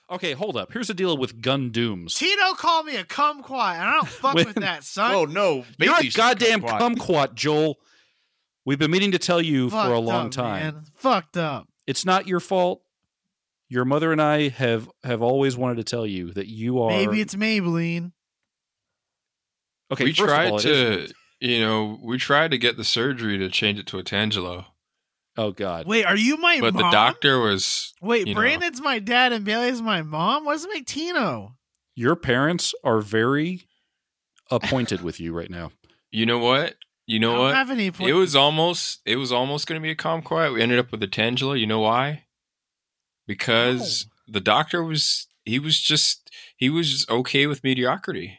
Okay, hold up. Here's the deal with gun dooms. Tito called me a kumquat, and I don't fuck with that, son. Oh no, You're a Bailey's goddamn kumquat. kumquat, Joel. We've been meaning to tell you Fucked for a long up, time. man. Fucked up. It's not your fault. Your mother and I have always wanted to tell you that you are. Maybe it's Maybelline. Okay, We first of tried all, it to, isn't. we tried to get the surgery to change it to a Tangelo, Oh God. Wait, are you my but mom? the doctor was. Wait, you know. Brandon's my dad and Bailey's my mom? What does it make Tino? Your parents are very appointed with you right now. You know what? You I know don't what? have any It was almost going to be a Kumquat. We ended up with a Tangelo. You know why? Because the doctor was just okay with mediocrity.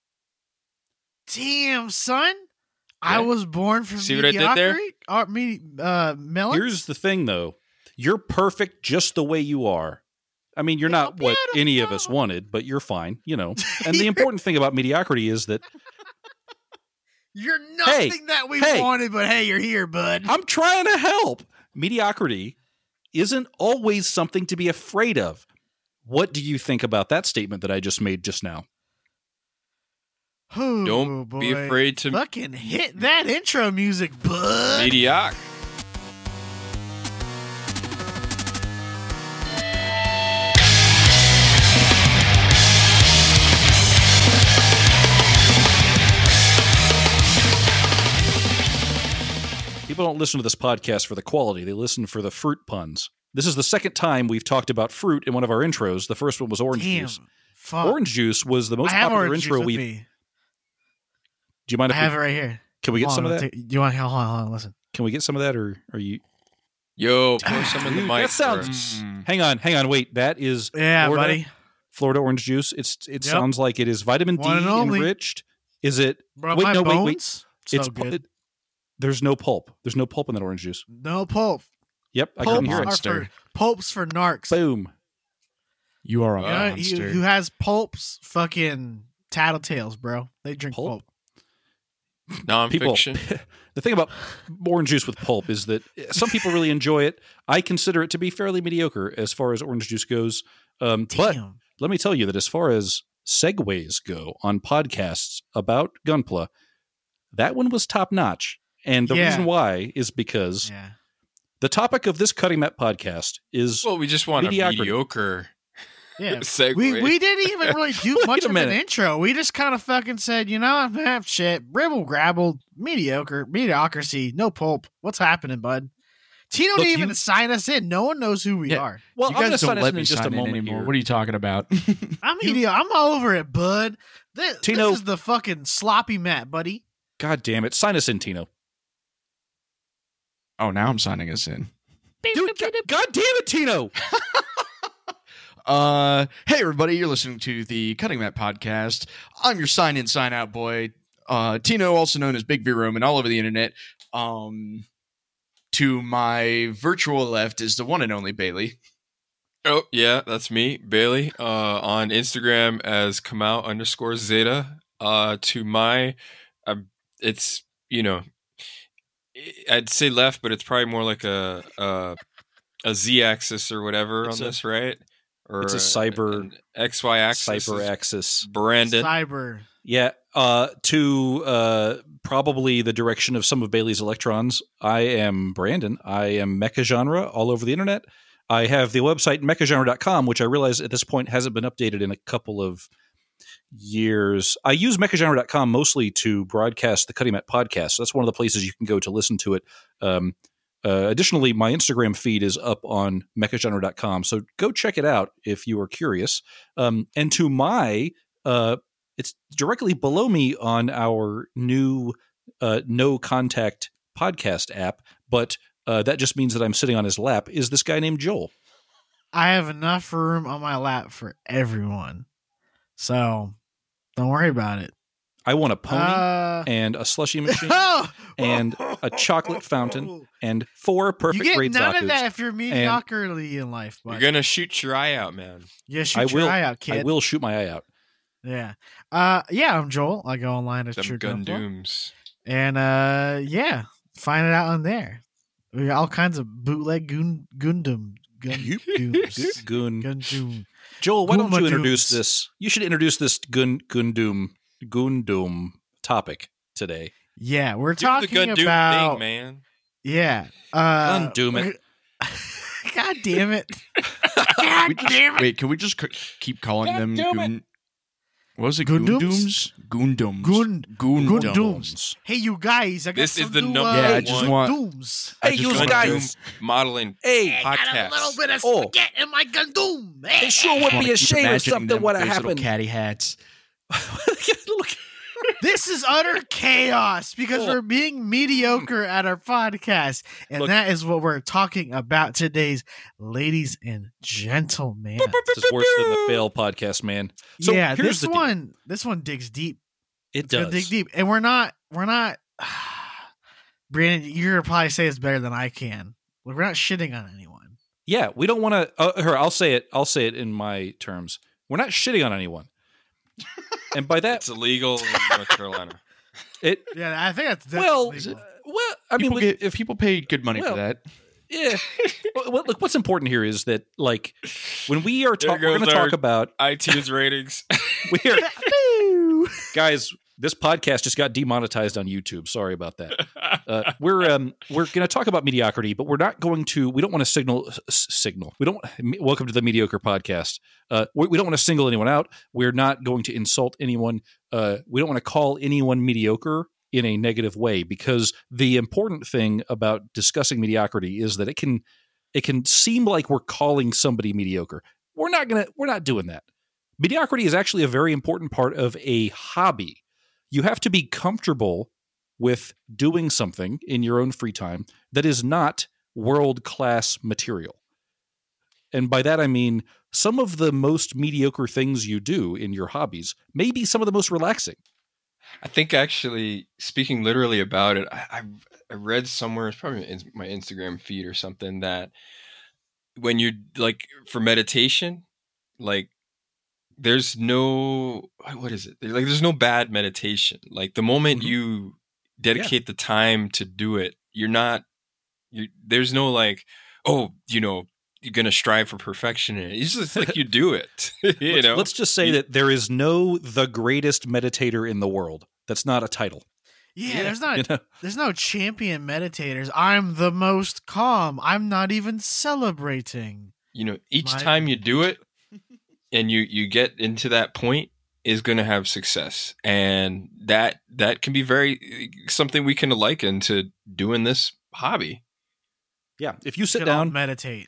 Damn, son. I Yeah. was born from See what I did there? Melons? Here's the thing, though. You're perfect just the way you are. I mean, you're You're not what any of us beautiful. wanted, but you're fine, you know. And the important thing about mediocrity is that You're nothing that we wanted, but hey, you're here, bud. I'm trying to help. Mediocrity isn't always something to be afraid of. What do you think about that statement that I just made just now? Oh, Don't be boy. afraid to Fucking hit that intro music, bud. mediocre. People don't listen to this podcast for the quality. They listen for the fruit puns. This is the second time we've talked about fruit in one of our intros. The first one was orange Damn. juice. Fuck. Orange juice was the most I have popular orange intro juice with we. me. Do you mind I if have we, it right here. can we get Hold some on, of that? do you want? Hold on, listen. Can we get some of that, or are you? Yo, pour some in the Dude, mic. that sounds. for us. Hang on, wait. That is Yeah, Florida, buddy. Florida orange juice. It Yep. sounds like it is vitamin D One and only. enriched. Is it? Bro, Wait, my no, wait, wait. bones, So It's good. there's no pulp. There's no pulp in that orange juice. No pulp. Yep, I Pulps couldn't hear are it. Monster. for pulps for narcs. Boom. You are a You know, monster. who has pulps? Fucking tattletales, bro. They drink Pulp? pulp. People. Nonfiction. The thing about orange juice with pulp is that some people really enjoy it. I consider it to be fairly mediocre as far as orange juice goes. But Damn. let me tell you that as far as segues go on podcasts about Gunpla, that one was top notch. And the Yeah. reason why is because Yeah. the topic of this Cutting That podcast is Well, we just want Mediocrity. a mediocre Yeah. segue. We didn't even really do Wait much a of minute. an intro. We just kind of fucking said, shit, ribble grabble, mediocrity, no pulp. What's happening, bud? Tino Look, didn't even you- sign us in. No one knows who we Yeah. are. well, you I'm going guys to sign don't us let in me just a sign in moment anymore. here. What are you talking about? I'm all over it, bud. This Tino- is the fucking sloppy Matt, buddy. God damn it. Sign us in, Tino. Oh, now I'm signing us in. Dude, God damn it, Tino. Hey everybody, you're listening to the Cutting That podcast. I'm your sign in, sign out boy, Tino, also known as Big V Roman, all over the internet. To my virtual left is the one and only Bailey. Oh, yeah, that's me, Bailey. On Instagram as Kamau_Zeta. To my, it's, I'd say left, but it's probably more like a Z-axis or whatever It's on a- this, right? Or it's a cyber- an XY axis. Cyber is axis. Brandon. Cyber. Yeah, to probably the direction of some of Bailey's electrons. I am Brandon. I am mecha genre all over the internet. I have the website mechagenre.com, which I realize at this point hasn't been updated in a couple of years. I use mechagenre.com mostly to broadcast the Cutting Matt podcast. So that's one of the places you can go to listen to it. Additionally, my Instagram feed is up on mechagenre.com. So go check it out if you are curious. And to my it's directly below me on our new no contact podcast app, but that just means that I'm sitting on his lap, is this guy named Joel. I have enough room on my lap for everyone. So don't worry about it. I want a pony and a slushy machine and a chocolate fountain and 4 You perfect get grade none of Zakus. that if you're mediocrity in life, You're bud. going to shoot your eye out, man. Yeah, shoot I your will. eye out, kid. I will shoot my eye out. Yeah. Yeah, I'm Joel. I go online as Them True gun Gunpla. dooms. And yeah, find it out on there. We got all kinds of bootleg Gundam. Gun dooms. Goon. Gun doom. Joel, why don't you Goomba introduce Dooms. this? You should introduce this Gundam topic today. Yeah, we're Do the talking Gundam about thing, man. yeah. Gundam it. God damn it! God damn it! Wait, can we just keep calling them damn Goon? What was it? Gundams? Goondums. Gundams. Hey, you guys! I got This is some the new, number Yeah, I just want- Gundams. I Hey, just you want guys. Modeling Hey, I got a podcast. little bit of Oh. spaghetti in my Gundam. Hey. it sure would wanna be a keep shame if imagining something them would with have those little happened. catty hats. Look, This is utter chaos because Oh. we're being mediocre at our podcast. And Look. that is what we're talking about today's ladies and gentlemen. this is worse than the fail podcast, man. So yeah, here's the deal. this one digs deep. It It's gonna does. dig deep. And we're not Brandon, you're gonna probably say it's better than I can. We're not shitting on anyone. Yeah, we don't want to. I'll say it. I'll say it in my terms. We're not shitting on anyone, and by that, It's illegal in North Carolina. it. Yeah, I think that's Well, definitely legal. well, I mean, If people paid good money Well, for that, yeah. Well, look, what's important here is that, like, when we are There we're going to goes our- talk about iTunes ratings. we're guys. This podcast just got demonetized on YouTube. Sorry about that. We're going to talk about mediocrity, but we're not going to. We don't want to signal. We don't. Welcome to the Mediocre Podcast. We don't want to single anyone out. We're not going to insult anyone. We don't want to call anyone mediocre in a negative way, because the important thing about discussing mediocrity is that it can seem like we're calling somebody mediocre. We're not doing that. Mediocrity is actually a very important part of a hobby. You have to be comfortable with doing something in your own free time that is not world-class material. And by that I mean some of the most mediocre things you do in your hobbies may be some of the most relaxing. I think actually, speaking literally about it, I read somewhere, it's probably in my Instagram feed or something, that when you like for meditation, like there's no, what is it? Like there's no bad meditation. Like the moment Mhm. you dedicate the time to do it, there's no like, oh, you're going to strive for perfection in it. It's just like you do it, Let's just say that there is no the greatest meditator in the world. That's not a title. Yeah, there's not You know? there's no champion meditators. I'm the most calm. I'm not even celebrating. Each My- time you do it and you get into that point is going to have success. And that can be very something we can liken to doing this hobby. Yeah, if you sit Should all down, meditate.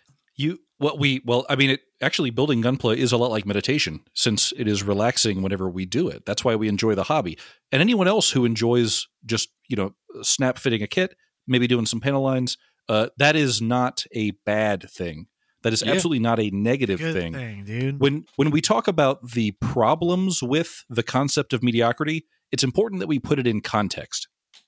actually building Gunpla is a lot like meditation, since it is relaxing whenever we do it. That's why we enjoy the hobby. And anyone else who enjoys just, snap fitting a kit, maybe doing some panel lines, that is not a bad thing. That is Yeah. absolutely not a negative Good thing. thing, dude. When we talk about the problems with the concept of mediocrity, it's important that we put it in context.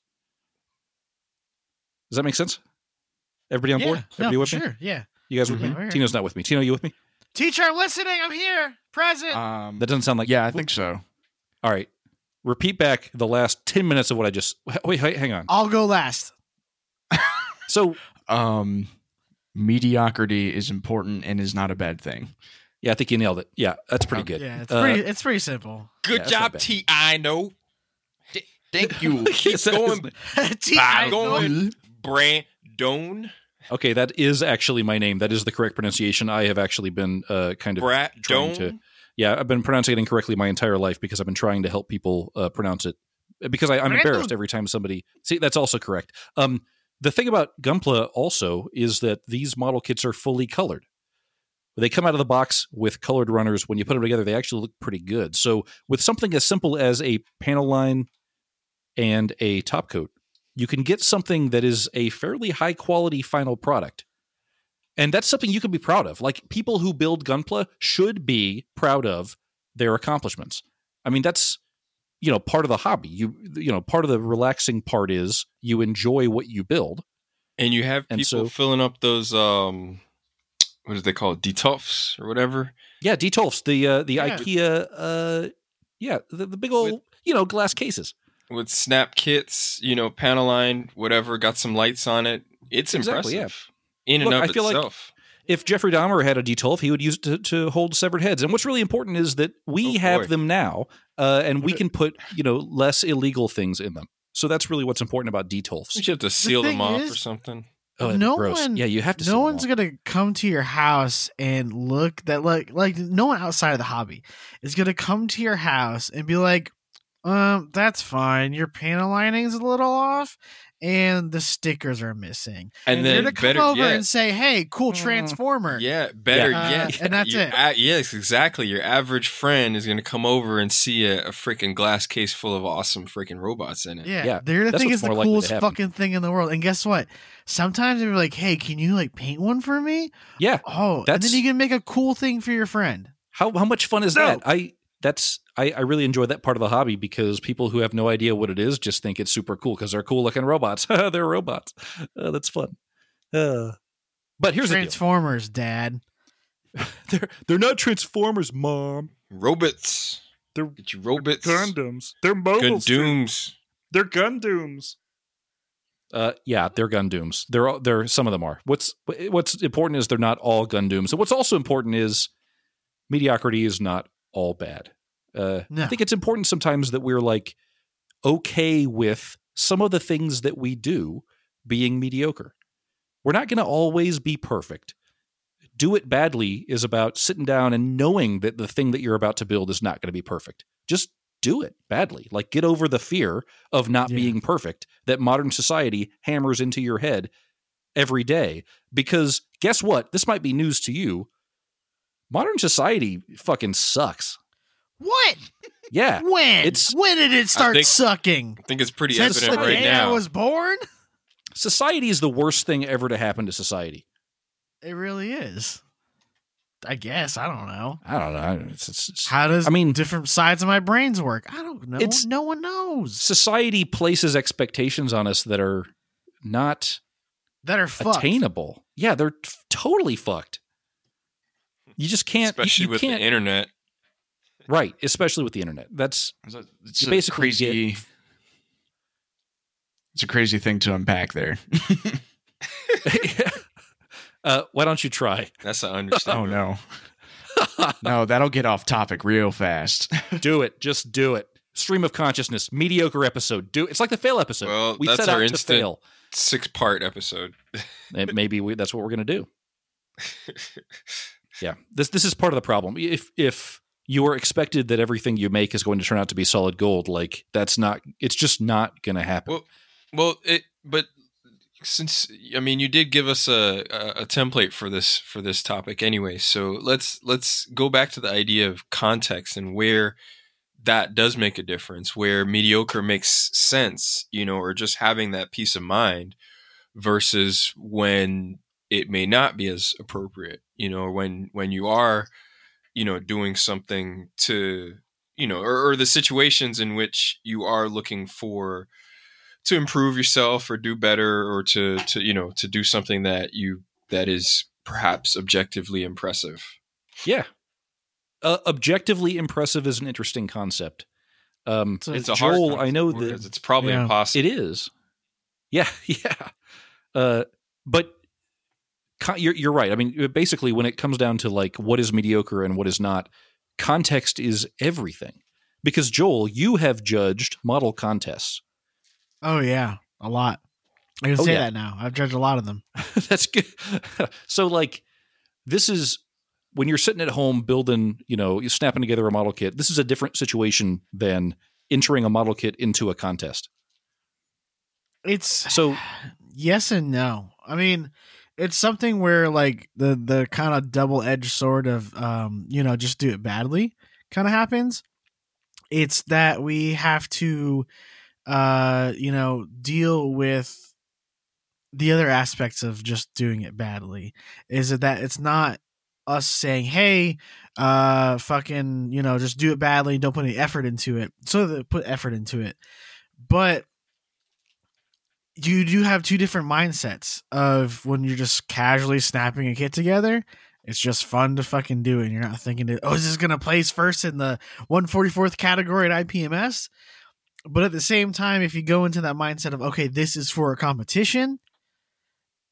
Does that make sense? Everybody on board? No, Everybody with for me? sure. Yeah. You guys with Mhm. me? We're here. Tino's not with me. Tino, you with me? Teacher, I'm listening. I'm here. Present. That doesn't sound like. yeah, I think so. All right. Repeat back the last 10 minutes of what I just. Wait, hang on. I'll go last. So, Mediocrity is important and is not a bad thing. yeah, I think you nailed it. Yeah, that's pretty good. Yeah, it's Uh, pretty simple. Good that's not job, bad. T.I. No. Thank you. Keep Yes, that going, T.I. going, Brandon. Okay, that is actually my name. That is the correct pronunciation. I have actually been kind of trying to. Brandon. Yeah, I've been pronouncing it incorrectly my entire life because I've been trying to help people pronounce it. Because I'm Brandon. embarrassed every time somebody. See, that's also correct. The thing about Gunpla also is that these model kits are fully colored. They come out of the box with colored runners. When you put them together, they actually look pretty good. So with something as simple as a panel line and a top coat, you can get something that is a fairly high quality final product. And that's something you can be proud of. Like, people who build Gunpla should be proud of their accomplishments. I mean, that's, part of the hobby. Part of the relaxing part is you enjoy what you build. And you have And people so- filling up those, what do they call it? Detolfs or whatever. Yeah, Detolfs, the Yeah. IKEA, the big old, glass cases. With snap kits, panel line, whatever, got some lights on it. It's Exactly, impressive in Look, and I of feel like- itself. If Jeffrey Dahmer had a D12, he would use it to hold severed heads. And what's really important is that we have them now, and we can put less illegal things in them. So that's really what's important about D12s. You have to seal them off is, or something. Oh, no gross. one, yeah, you have to. No one's gonna come to your house and look that like no one outside of the hobby is gonna come to your house and be like, that's fine. Your panel lining's a little off, and the stickers are missing. And then they're gonna come over and say, "Hey, cool transformer." Yeah, better yet, and that's it. Yes, exactly. Your average friend is going to come over and see a freaking glass case full of awesome freaking robots in it. Yeah, they're gonna think it's the coolest fucking thing in the world. And guess what? Sometimes they're like, "Hey, can you like paint one for me?" Yeah. Oh, and then you can make a cool thing for your friend. How much fun is that? I really enjoy that part of the hobby because people who have no idea what it is just think it's super cool because they're cool looking robots. They're robots. That's fun. But here's Transformers, Dad. They're not Transformers, Mom. Robots. They're Get you robots. Gundams. They're mobiles. Gundooms. They're Gundooms. Yeah, they're Gundooms. They're some of them are. What's important is they're not all Gundooms. And what's also important is mediocrity is not all bad. No. I think it's important sometimes that we're like okay with some of the things that we do being mediocre. We're not going to always be perfect. Do it badly is about sitting down and knowing that the thing that you're about to build is not going to be perfect. Just do it badly. Like get over the fear of not being perfect that modern society hammers into your head every day. Because guess what? This might be news to you. Modern society fucking sucks. What? Yeah. When did it start sucking? I think it's pretty Since evident the right day now. I was born? Society is the worst thing ever to happen to society. It really is. I guess. I don't know. How does different sides of my brains work? I don't know. No one knows. Society places expectations on us that are not attainable. Yeah, they're totally fucked. You just can't, especially with the internet. Right, especially with the internet. It's basically crazy. It's a crazy thing to unpack there. Why don't you try? That's an understatement. Oh no, no, that'll get off topic real fast. Do it. Just do it. Stream of consciousness, mediocre episode. It's like the fail episode. Well, we that's set our out to fail. 6-part episode. Maybe that's what we're gonna do. Yeah, this is part of the problem. If you are expected that everything you make is going to turn out to be solid gold, like it's just not going to happen. But since you did give us a template for this topic anyway, so let's go back to the idea of context and where that does make a difference, where mediocre makes sense, or just having that peace of mind versus when it may not be as appropriate, when you are doing something to, or the situations in which you are looking to improve yourself or do better or to do something that is perhaps objectively impressive. Yeah. Objectively impressive is an interesting concept. It's a Joel, hard concept. I know that it's probably impossible. It is. Yeah. Yeah. But you're right. Basically, when it comes down to like what is mediocre and what is not, context is everything. Because Joel, you have judged model contests. Oh yeah, a lot. I can say that now. I've judged a lot of them. That's good. So like, this is when you're sitting at home building, you're snapping together a model kit. This is a different situation than entering a model kit into a contest. It's so yes and no. It's something where like the kind of double-edged sword of just do it badly kind of happens. It's that we have to deal with the other aspects of just doing it badly. Is that it's not us saying, hey, fucking, just do it badly, don't put any effort into it. So they put effort into it. But you do have two different mindsets of when you're just casually snapping a kit together. It's just fun to fucking do it. And you're not thinking, is this going to place first in the 144th category at IPMS? But at the same time, if you go into that mindset of, okay, this is for a competition,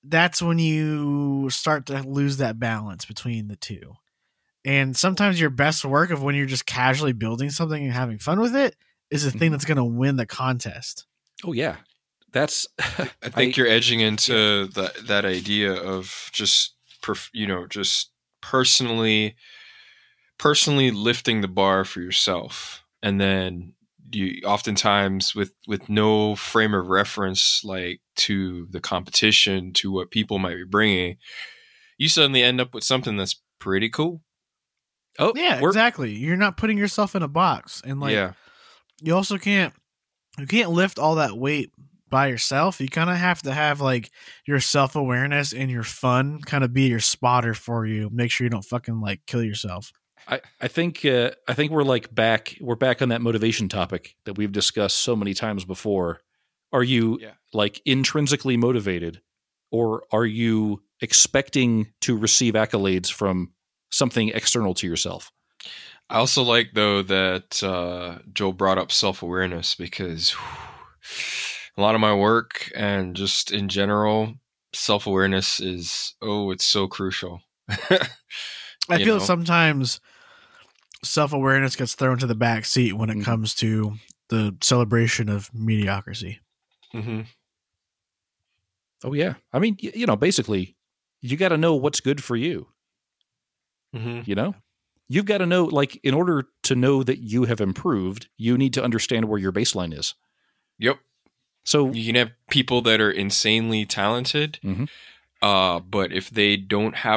that's when you start to lose that balance between the two. And sometimes your best work of when you're just casually building something and having fun with it is the thing that's going to win the contest. Oh yeah, that's. I think you're edging into that idea of just just personally lifting the bar for yourself, and then you oftentimes with no frame of reference like to the competition, to what people might be bringing, you suddenly end up with something that's pretty cool. Oh Yeah, exactly. You're not putting yourself in a box, and you also can't lift all that weight by yourself. You kind of have to have like your self-awareness and your fun kind of be your spotter for you. Make sure you don't fucking like kill yourself. I think we're back on that motivation topic that we've discussed so many times before. Are you like intrinsically motivated, or are you expecting to receive accolades from something external to yourself? I also like, though, that Joel brought up self-awareness, because a lot of my work and just in general, self-awareness is, it's so crucial. I feel sometimes self-awareness gets thrown to the back seat when it comes to the celebration of mediocrity. Mm-hmm. Oh yeah. I mean, basically you got to know what's good for you. Mm-hmm. You've got to know, like, in order to know that you have improved, you need to understand where your baseline is. Yep. So you can have people that are insanely talented, but if they don't have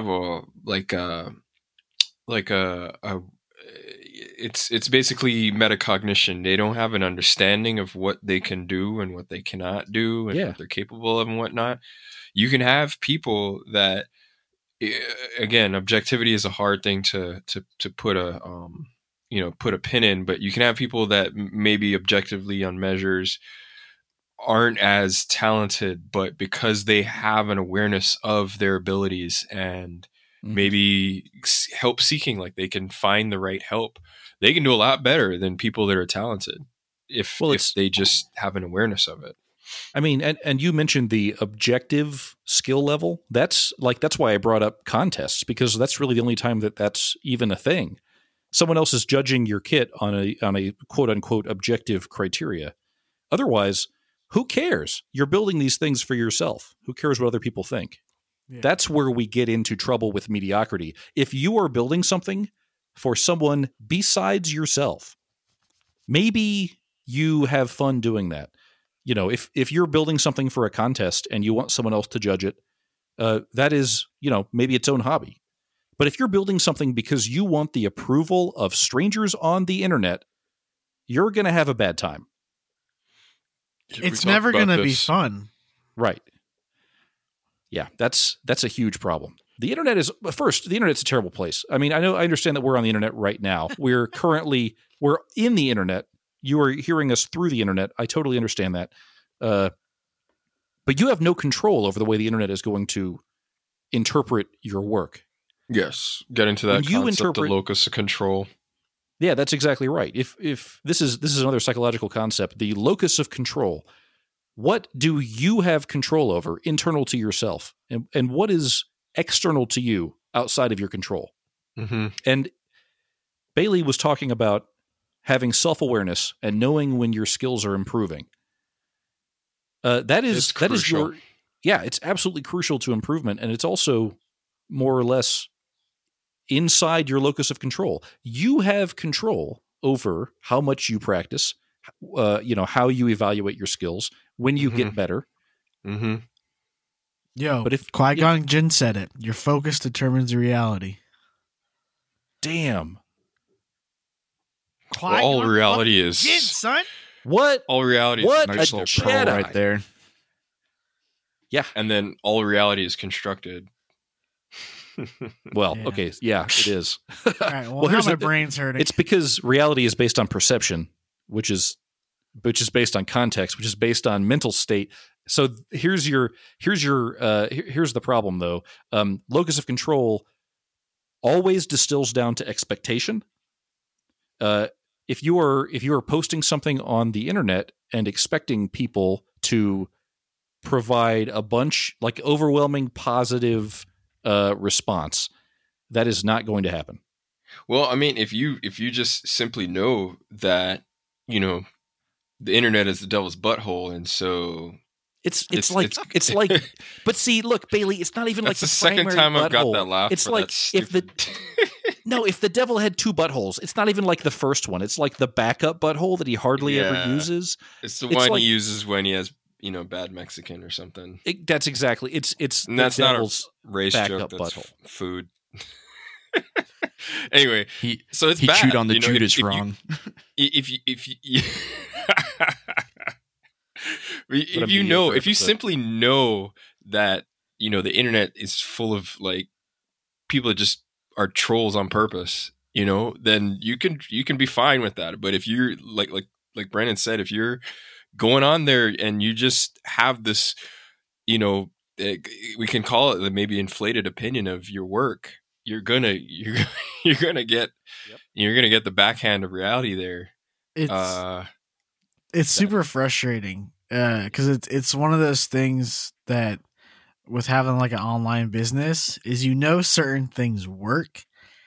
it's basically metacognition. They don't have an understanding of what they can do and what they cannot do and what they're capable of and whatnot. You can have people that, again, objectivity is a hard thing to put a pin in, but you can have people that maybe objectively on measures aren't as talented, but because they have an awareness of their abilities and maybe help seeking, like they can find the right help, they can do a lot better than people that are talented if they just have an awareness of it. I mean, and you mentioned the objective skill level. That's why I brought up contests, because that's really the only time that's even a thing. Someone else is judging your kit on a quote unquote objective criteria. Otherwise, who cares? You're building these things for yourself. Who cares what other people think? Yeah. That's where we get into trouble with mediocrity. If you are building something for someone besides yourself, maybe you have fun doing that. If you're building something for a contest and you want someone else to judge it, that is, maybe its own hobby. But if you're building something because you want the approval of strangers on the internet, you're going to have a bad time. It's never going to be fun. Right. Yeah, that's a huge problem. The internet's a terrible place. I mean, I understand that we're on the internet right now. We're in the internet. You are hearing us through the internet. I totally understand that. But you have no control over the way the internet is going to interpret your work. Yes. Get into that concept, the locus of control. Yeah, that's exactly right. If this is another psychological concept, the locus of control. What do you have control over internal to yourself? And what is external to you outside of your control? Mm-hmm. And Bailey was talking about having self-awareness and knowing when your skills are improving. That is it's absolutely crucial to improvement, and it's also more or less inside your locus of control. You have control over how much you practice, how you evaluate your skills, when you get better. Mm-hmm. Yo, but if Qui-Gon Jinn said it, your focus determines reality. Damn. Well, all reality is Jinn, son. What? All reality is what nice a little Jedi right there. Yeah. And then all reality is constructed. Well, okay, yeah, it is. All right, well here's my brain's hurting. It's because reality is based on perception, which is based on context, which is based on mental state. So here's the problem though. Locus of control always distills down to expectation. If you are posting something on the internet and expecting people to provide a bunch, like overwhelming positive response. That is not going to happen. Well, I mean, if you just simply know that, you know, the internet is the devil's butthole, and so it's like but see, look, Bailey, it's not even like that's the the second primary time I've got butthole. that laugh. It's for like that if the stupid... no, if the devil had two buttholes, it's not even like the first one. It's like the backup butthole that he hardly ever Yeah. uses. It's the It's one like- he uses when he has, you know, bad Mexican or something. That's exactly it's And the that's not a devil's race backup joke. That's butthole. food. Anyway, He so it's he bad. chewed on the you know, Judas if you- wrong. if you What a if you mediocre know, if you episode. simply know that, you know, the internet is full of like people that just are trolls on purpose, you know, then you can be fine with that. But if you're like Brandon said, if you're going on there and you just have this, you know, we can call it the maybe inflated opinion of your work, you're gonna get Yep. you're gonna get the backhand of reality there. It's super frustrating because it's one of those things that with having like an online business is, you know, certain things work,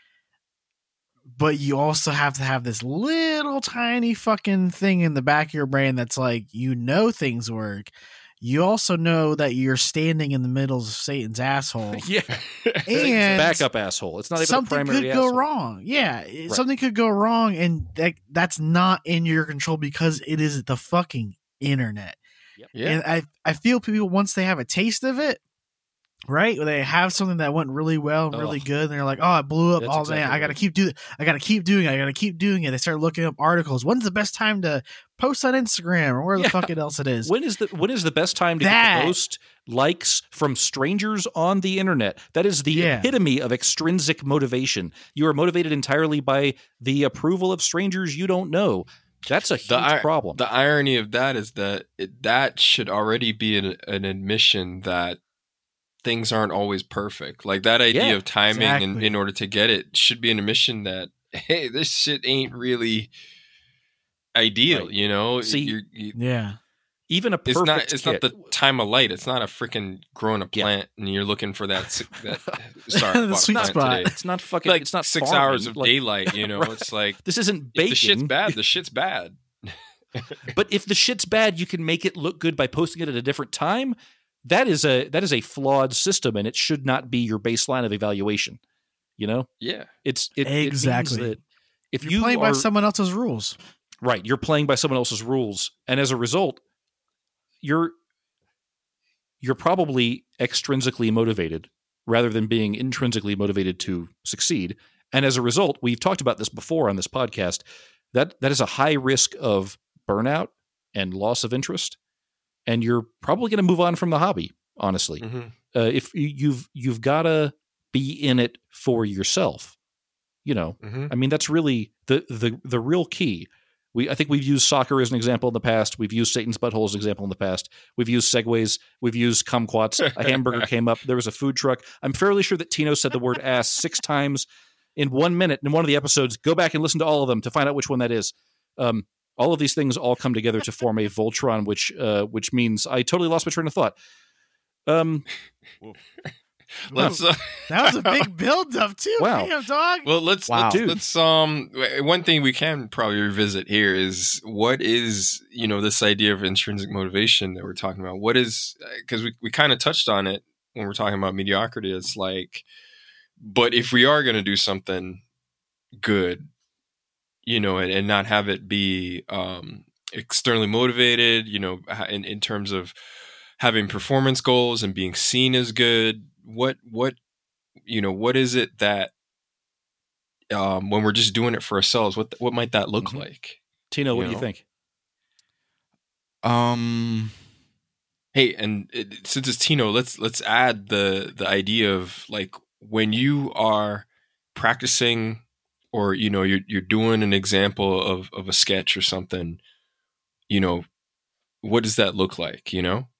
but you also have to have this little tiny fucking thing in the back of your brain that's like, you know, things work. You also know that you're standing in the middle of Satan's asshole. Yeah. And backup asshole. It's not even a something primary could go asshole. wrong. Yeah, something could go wrong, and that's not in your control because it is the fucking internet. Yeah. And I feel people, once they have a taste of it, right, they have something that went really well and really Oh. good, and they're like, oh, it blew up. That's Oh exactly man, I gotta right. keep doing it. I gotta keep doing it. They start looking up articles. When's the best time to post on Instagram or where the Yeah. fuck else it is? When is the best time to That- get the most likes from strangers on the internet? That is the Yeah. epitome of extrinsic motivation. You are motivated entirely by the approval of strangers you don't know. That's a huge problem. The irony of that is that that should already be an admission that things aren't always perfect. Like that idea Yeah, of timing exactly. in order to get it should be an admission that, hey, this shit ain't really ideal. Right. You know, See, Yeah. Even a perfect it's not the kit- time of light. It's not a freaking growing a Yeah. plant and you're looking for that. Sorry, The bought a sweet plant spot. today. It's not fucking. Like it's not 6 farming. hours of Like, daylight. You know, Right. it's like This isn't if bacon. the shit's bad. The shit's bad. But if the shit's bad, you can make it look good by posting it at a different time. That is a flawed system, and it should not be your baseline of evaluation. You know, Yeah. it Exactly. means that if You're you playing are by someone else's rules. right, you're playing by someone else's rules, and as a result, you're probably extrinsically motivated rather than being intrinsically motivated to succeed. And as a result, we've talked about this before on this podcast. That is a high risk of burnout and loss of interest, and you're probably going to move on from the hobby. Honestly, Mhm. if you've got to be in it for yourself, you know. Mhm. I mean, that's really the real key. I think we've used soccer as an example in the past. We've used Satan's butthole as an example in the past. We've used segways. We've used kumquats. A hamburger came up. There was a food truck. I'm fairly sure that Tino said the word ass 6 times in 1 minute in one of the episodes. Go back and listen to all of them to find out which one that is. All of these things all come together to form a Voltron, which means I totally lost my train of thought. Let's That was a big build up too. Wow. Damn, dog. well, let's Wow. let's one thing we can probably revisit here is what is, you know, this idea of intrinsic motivation that we're talking about. What is, because we kind of touched on it when we're talking about mediocrity. It's like, but if we are going to do something good, you know, and not have it be externally motivated, you know, in terms of having performance goals and being seen as good, what you know, what is it that when we're just doing it for ourselves, what might that look Mhm. like? Tino, what You do you know? think? Hey, and since it's Tino, let's add the idea of like when you are practicing, or you know, you're doing an example of a sketch or something, you know, what does that look like, you know?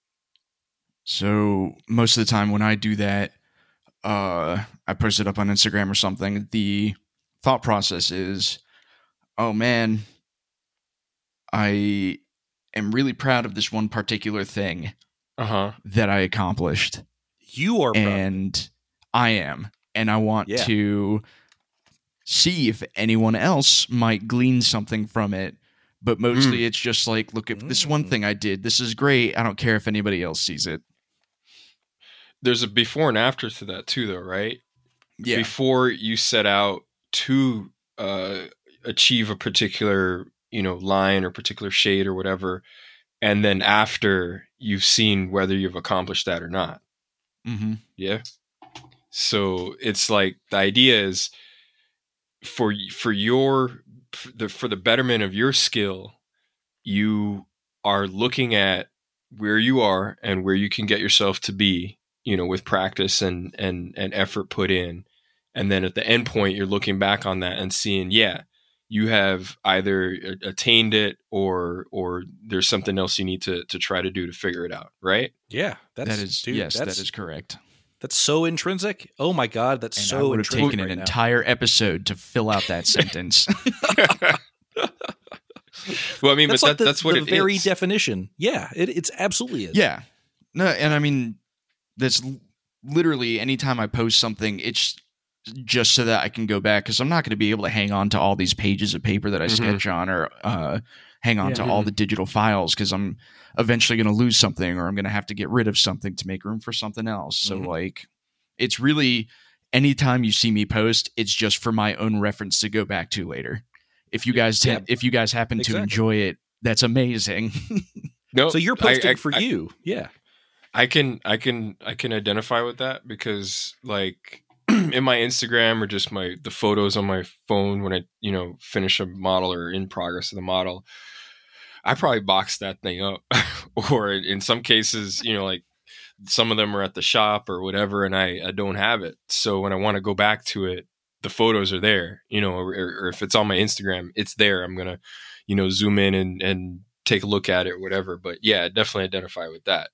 So most of the time when I do that, I post it up on Instagram or something. The thought process is, oh man, I am really proud of this one particular thing. that I accomplished. You are proud. And I am. And I want Yeah. to see if anyone else might glean something from it. But mostly it's just like, look at this one thing I did. This is great. I don't care if anybody else sees it. There's a before and after to that too, though, right? Yeah. Before you set out to achieve a particular, line or particular shade or whatever, and then after you've seen whether you've accomplished that or not. Mm-hmm. Yeah. So it's like the idea is for the betterment of your skill, you are looking at where you are and where you can get yourself to be, with practice and effort put in. And then at the end point, you're looking back on that and seeing, you have either attained it or there's something else you need to try to do to figure it out. Right. Yeah. That is correct. That's so intrinsic. Oh my God. That's And so I would have intrinsic. taken an right now. entire episode to fill out that sentence. Well, I mean, That's but like that's what the it very is. definition. Yeah. It's absolutely is. Yeah. No, and I mean, that's literally anytime I post something, it's just so that I can go back, because I'm not going to be able to hang on to all these pages of paper that I sketch on, or hang on to all the digital files, because I'm eventually going to lose something, or I'm going to have to get rid of something to make room for something else. So like, it's really, anytime you see me post, it's just for my own reference to go back to later. If you guys happen to enjoy it, that's amazing. No, So you're posting for you. Yeah. I can identify with that, because like in my Instagram or just the photos on my phone when I finish a model or in progress of the model, I probably box that thing up, or in some cases, like some of them are at the shop or whatever, and I don't have it. So when I want to go back to it, the photos are there, or if it's on my Instagram, it's there. I'm gonna, zoom in and take a look at it or whatever. But yeah, definitely identify with that.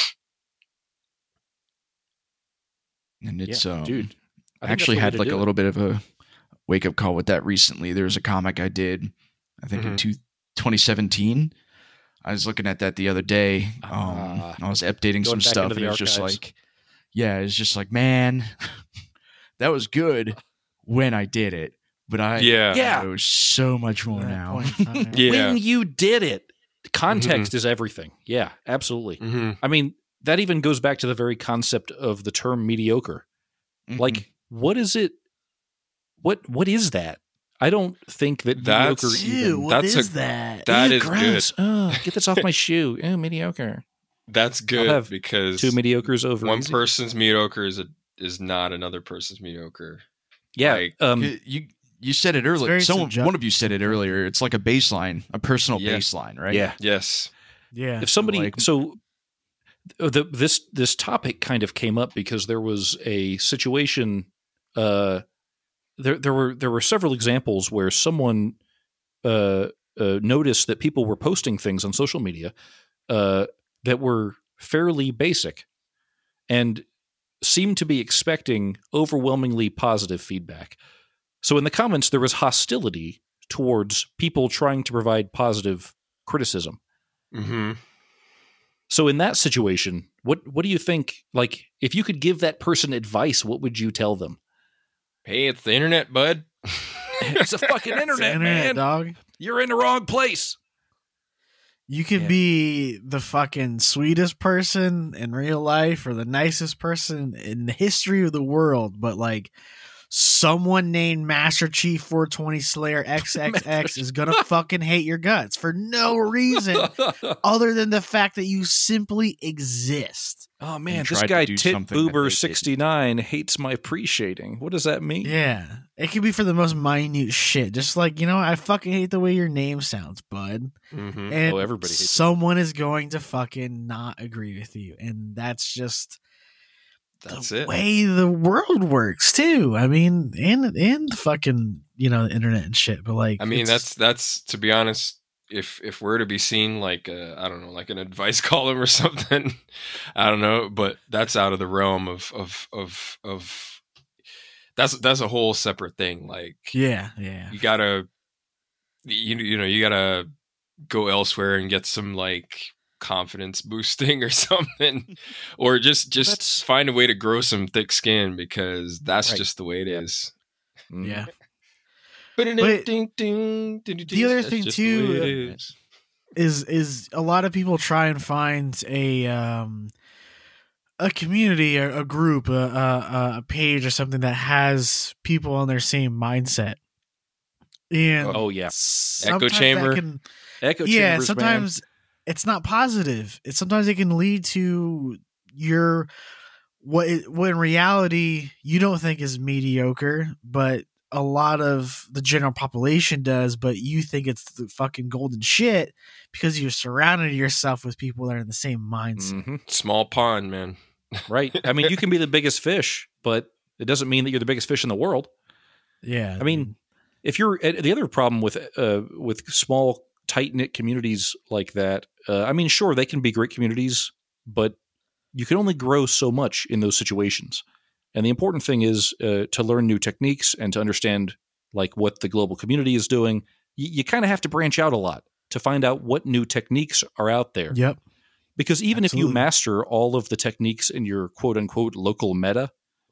And it's dude. I actually had like a little bit of a wake up call with that recently. There was a comic I did, I think in 2017. I was looking at that the other day. I was updating some stuff, and it was just like, it's just like, man, that was good when I did it, but I know so much more now. When you did it, context is everything. Yeah, absolutely. I mean, that even goes back to the very concept of the term mediocre. Like, what is it? What is that? I don't think that mediocre even... What is that? That is gross. good. Oh, get this off my shoe. Oh, mediocre. That's good, because two mediocres over one easy. person's mediocre is not another person's mediocre. Yeah. Like, you said it earlier. One of you said it earlier. It's like a baseline, a personal baseline, right? Yeah. Yes. Yeah. If somebody this topic kind of came up because there was a situation. There were several examples where someone noticed that people were posting things on social media that were fairly basic and seemed to be expecting overwhelmingly positive feedback. So in the comments, there was hostility towards people trying to provide positive criticism. Mm-hmm. So in that situation, what do you think? Like, if you could give that person advice, what would you tell them? Hey, it's the internet, bud. It's a fucking internet, man. Dog. You're in the wrong place. You could be the fucking sweetest person in real life or the nicest person in the history of the world, but like someone named Master Chief 420 Slayer XXX is gonna fucking hate your guts for no reason other than the fact that you simply exist. Oh man, And this tried to guy do Tit something that they Boober didn't. 69 hates my pre-shading. What does that mean? Yeah. It could be for the most minute shit. Just like, I fucking hate the way your name sounds, bud. Mm-hmm. And everybody hates it. someone is going to fucking not agree with you. And that's just the way the world works too. I mean, and fucking, the internet and shit. But like, I mean, that's to be honest, if we're to be seen like I don't know, like an advice column or something, I don't know, but that's out of the realm of that's a whole separate thing. Like, yeah, you gotta you gotta go elsewhere and get some like confidence boosting or something, or just find a way to grow some thick skin, because that's just the way it is. Yeah. But the other thing too is a lot of people try and find a community, a group, a page or something that has people on their same mindset. And echo chamber. Echo chambers, sometimes it's not positive. Sometimes it can lead to what in reality you don't think is mediocre, but a lot of the general population does, but you think it's the fucking golden shit because you've surrounded yourself with people that are in the same mindset. Mm-hmm. Small pond, man. Right. I mean, you can be the biggest fish, but it doesn't mean that you're the biggest fish in the world. Yeah. I mean, if you're the other problem with small, tight-knit communities like that, I mean, sure, they can be great communities, but you can only grow so much in those situations. And the important thing is to learn new techniques and to understand like what the global community is doing. You kind of have to branch out a lot to find out what new techniques are out there. Yep. Because even if you master all of the techniques in your quote-unquote local meta,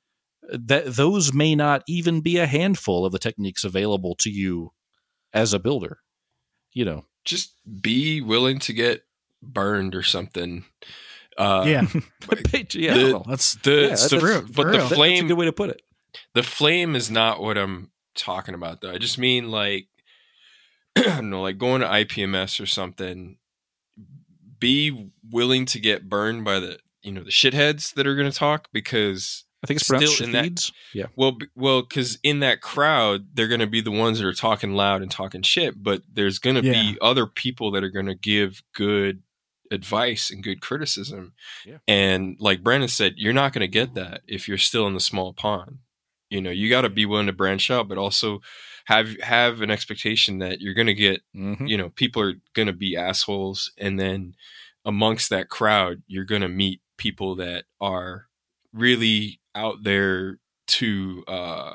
those may not even be a handful of the techniques available to you as a builder. You know, just be willing to get burned or something. Yeah. That's true. But the flame, that's a good way to put it. The flame is not what I'm talking about, though. I just mean like, I don't know, like going to IPMS or something. Be willing to get burned by the shitheads that are going to talk, because I think it's pronounced shitheads. Yeah. Well, because in that crowd, they're going to be the ones that are talking loud and talking shit, but there's going to be other people that are going to give good advice and good criticism. Yeah. And like Brandon said, you're not going to get that if you're still in the small pond. You got to be willing to branch out, but also have an expectation that you're going to get, people are going to be assholes. And then amongst that crowd, you're going to meet people that are really out there to,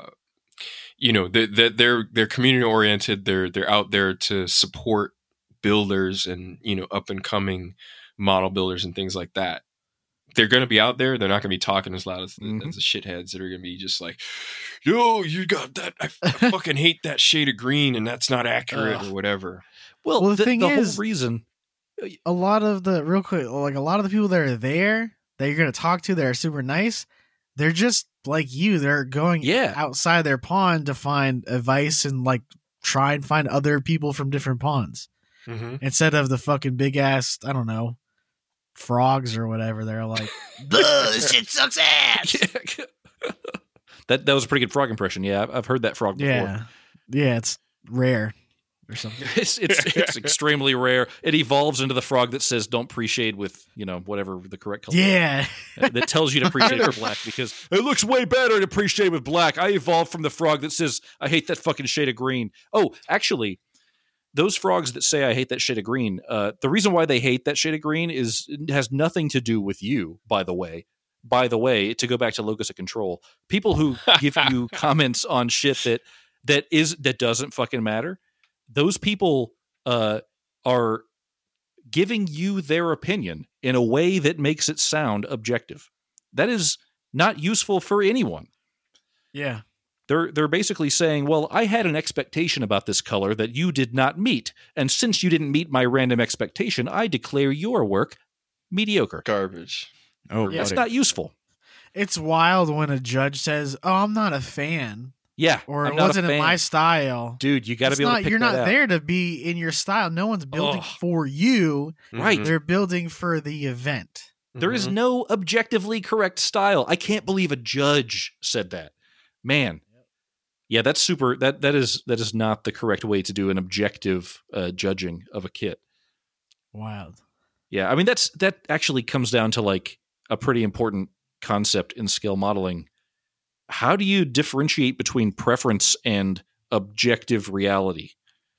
they're community oriented. They're out there to support builders and, up and coming model builders and things like that. They're going to be out there. They're not going to be talking as loud as the shitheads that are going to be just like, yo, you got that. I fucking hate that shade of green and that's not accurate or whatever. Well, the thing is, whole reason, a lot of the people that are there that you're going to talk to that are super nice, they're just like you. They're going outside their pond to find advice and like try and find other people from different ponds instead of the fucking big ass, I don't know, frogs or whatever. They're like, this shit sucks ass. That was a pretty good frog impression. Yeah, I've heard that frog before. Yeah, it's rare or something. It's extremely rare. It evolves into the frog that says don't pre-shade with, whatever the correct color. Yeah. That tells you to pre-shade with black because it looks way better to pre-shade with black. I evolved from the frog that says I hate that fucking shade of green. Oh, actually, those frogs that say I hate that shade of green, the reason why they hate that shade of green has nothing to do with you, by the way. By the way, to go back to locus of control, people who give you comments on shit that doesn't fucking matter, those people are giving you their opinion in a way that makes it sound objective. That is not useful for anyone. Yeah. They're basically saying, well, I had an expectation about this color that you did not meet, and since you didn't meet my random expectation, I declare your work mediocre. Garbage. Oh, yeah, it's not useful. It's wild when a judge says, "Oh, I'm not a fan." Yeah, or it wasn't in my style. Dude, you got to be able to pick You're that not out. there to be in your style. No one's building for you. Right. They're building for the event. There is no objectively correct style. I can't believe a judge said that. Man. Yeah, that's super. That is not the correct way to do an objective judging of a kit. Wild. Yeah, I mean that actually comes down to like a pretty important concept in scale modeling. How do you differentiate between preference and objective reality?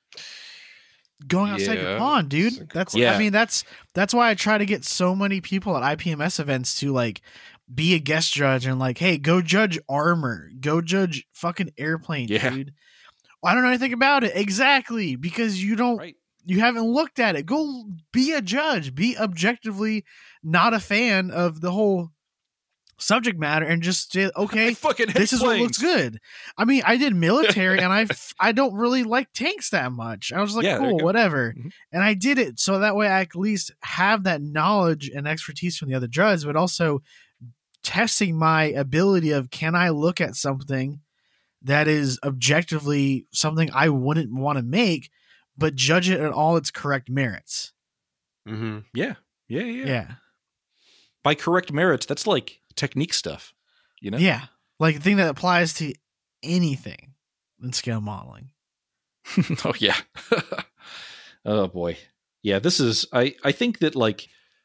Going outside your pond, dude. I mean, that's why I try to get so many people at IPMS events to like be a guest judge and like, hey, go judge armor, go judge fucking airplane, dude. I don't know anything about it. Exactly. Because you don't You haven't looked at it. Go be a judge. Be objectively not a fan of the whole subject matter and just say, okay, I fucking hate this is what planes. looks good. I mean, I did military and I don't really like tanks that much. I was like, Yeah, there you cool, go. whatever. Mhm. And I did it so that way I at least have that knowledge and expertise from the other judges, but also testing my ability of, can I look at something that is objectively something I wouldn't want to make, but judge it at all its correct merits. Mm-hmm. Yeah. Yeah. By correct merits, that's like technique stuff, you know? Yeah. Like a thing that applies to anything in scale modeling. Oh yeah. Oh boy. Yeah, this is I think that like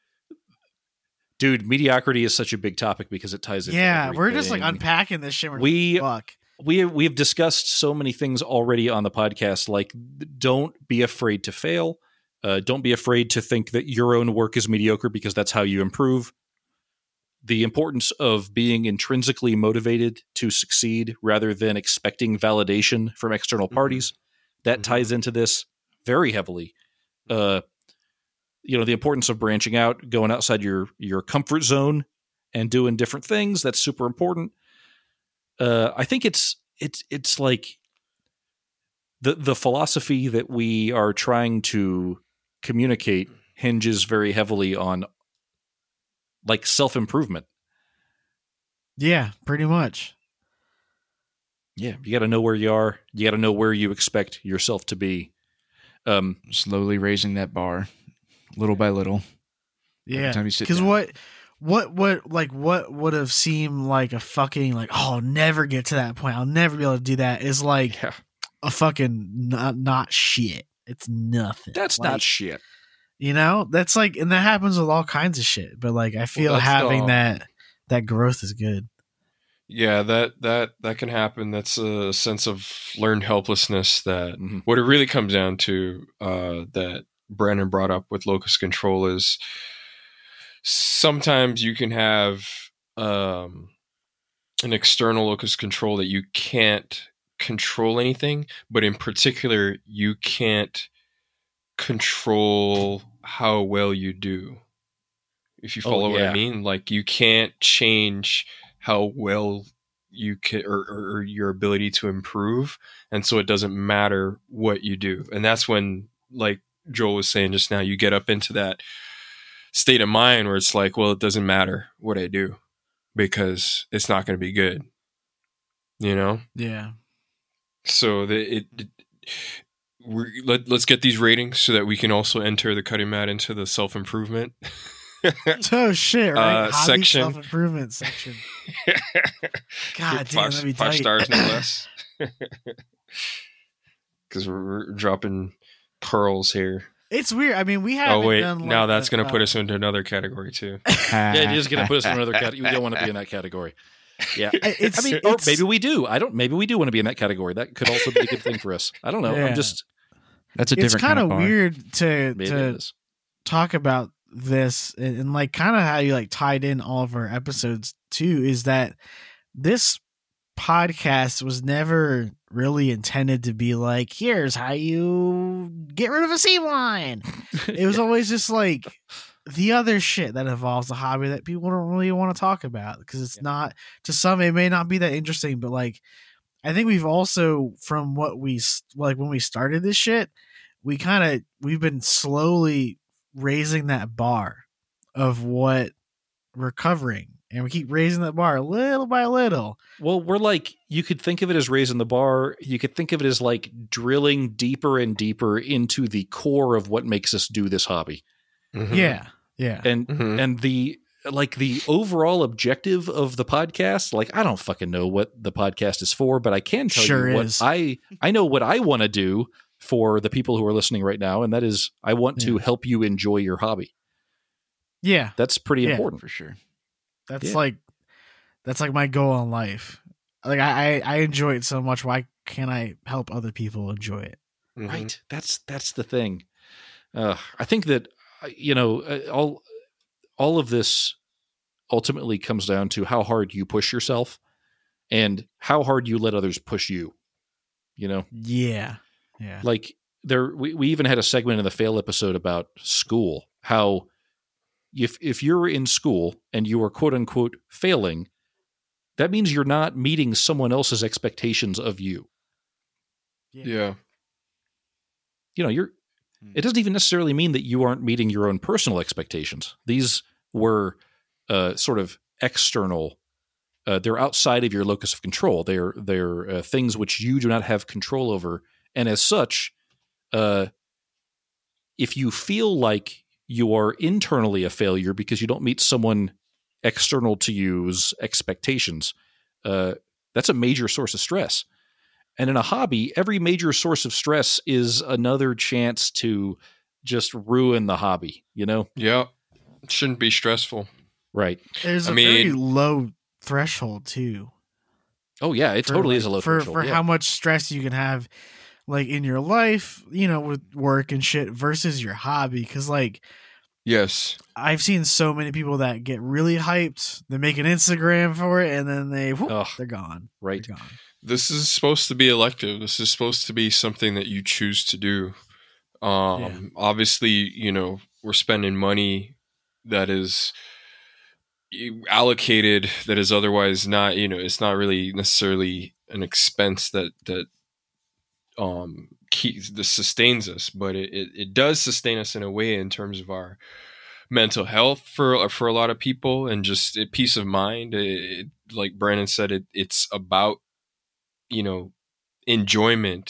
dude, mediocrity is such a big topic because it ties into Yeah, we're just like everything. unpacking this shit. We- Fuck. we have discussed so many things already on the podcast, like don't be afraid to fail. Don't be afraid to think that your own work is mediocre because that's how you improve. The importance of being intrinsically motivated to succeed rather than expecting validation from external parties. That ties into this very heavily. The importance of branching out, going outside your comfort zone and doing different things. That's super important. I think it's like the philosophy that we are trying to communicate hinges very heavily on like self-improvement. Yeah, pretty much. Yeah, you got to know where you are. You got to know where you expect yourself to be. Slowly raising that bar, little by little. Yeah, time you sit because down. what would have seemed like a fucking like, oh, I'll never get to that point. I'll never be able to do that. Is like Yeah, a fucking not shit. It's nothing. that's Like, not shit. You know, that's like, and that happens with all kinds of shit. But like, I feel that's having the- that growth is good. Yeah, that can happen. That's a sense of learned helplessness that Mhm. what it really comes down to, that Brandon brought up with locus control, is sometimes you can have an external locus control that you can't control anything, but in particular, you can't control how well you do. If you follow what yeah. I mean, like you can't change how well you can, or your ability to improve, and so it doesn't matter what you do. And that's when, like Joel was saying just now, you get up into that state of mind where it's like, well, it doesn't matter what I do because it's not going to be good, you know. Yeah. So let's get these ratings so that we can also enter the cutting mat into the self-improvement Oh shit! Right, Hobby section. self-improvement section. God damn, that'd be five tight. stars no less. Because we're dropping pearls here. It's weird. I mean, we haven't. Oh wait, done now like that's the, going to put us into another category too. Yeah, it is going to put us in another category. We don't want to be in that category. Yeah. It's, I mean, or maybe we do. Maybe we do want to be in that category. That could also be a good thing for us. I don't know. Yeah. I'm just That's a it's different kind of bar. weird to maybe it to is. talk about this and like kind of how you like tied in all of our episodes too. Is that this podcast was never really intended to be like, here's how you get rid of a seam line. It was always just like the other shit that involves the hobby that people don't really want to talk about because it's not, to some it may not be that interesting, but like I think we've also, from what we like when we started this shit, we've been slowly raising that bar of what we're covering, and we keep raising that bar little by little. Well, we're like, you could think of it as raising the bar. You could think of it as like drilling deeper and deeper into the core of what makes us do this hobby. Mhm. Yeah. And Mhm. and the overall objective of the podcast, like I don't fucking know what the podcast is for, but I can tell Sure you what is. I know what I want to do for the people who are listening right now, and that is I want to help you enjoy your hobby. Yeah. That's pretty Yeah. important. for sure. That's Yeah. like my goal in life. Like I enjoy it so much. Why can't I help other people enjoy it? Mhm. Right. That's the thing. I think that all of this ultimately comes down to how hard you push yourself and how hard you let others push you. You know, Yeah. Yeah. like we even had a segment in the fail episode about school, how if you're in school and you are quote unquote failing, that means you're not meeting someone else's expectations of you. Yeah. It doesn't even necessarily mean that you aren't meeting your own personal expectations. These were sort of external. They're outside of your locus of control. They're things which you do not have control over. And as such, if you feel like you are internally a failure because you don't meet someone external to you's expectations, that's a major source of stress. And in a hobby, every major source of stress is another chance to just ruin the hobby, Yeah. It shouldn't be stressful. Right. There's very low threshold too. Oh yeah, it totally is a low threshold. For how much stress you can have like in your life, with work and shit versus your hobby. Because yes, I've seen so many people that get really hyped. They make an Instagram for it, and then they're gone. Right. They're gone. this is supposed to be elective. This is supposed to be something that you choose to do. Obviously, we're spending money that is allocated that is otherwise not, it's not really necessarily an expense that sustains us, but it does sustain us in a way in terms of our mental health for a lot of people, and just peace of mind. Like Brandon said, it's about enjoyment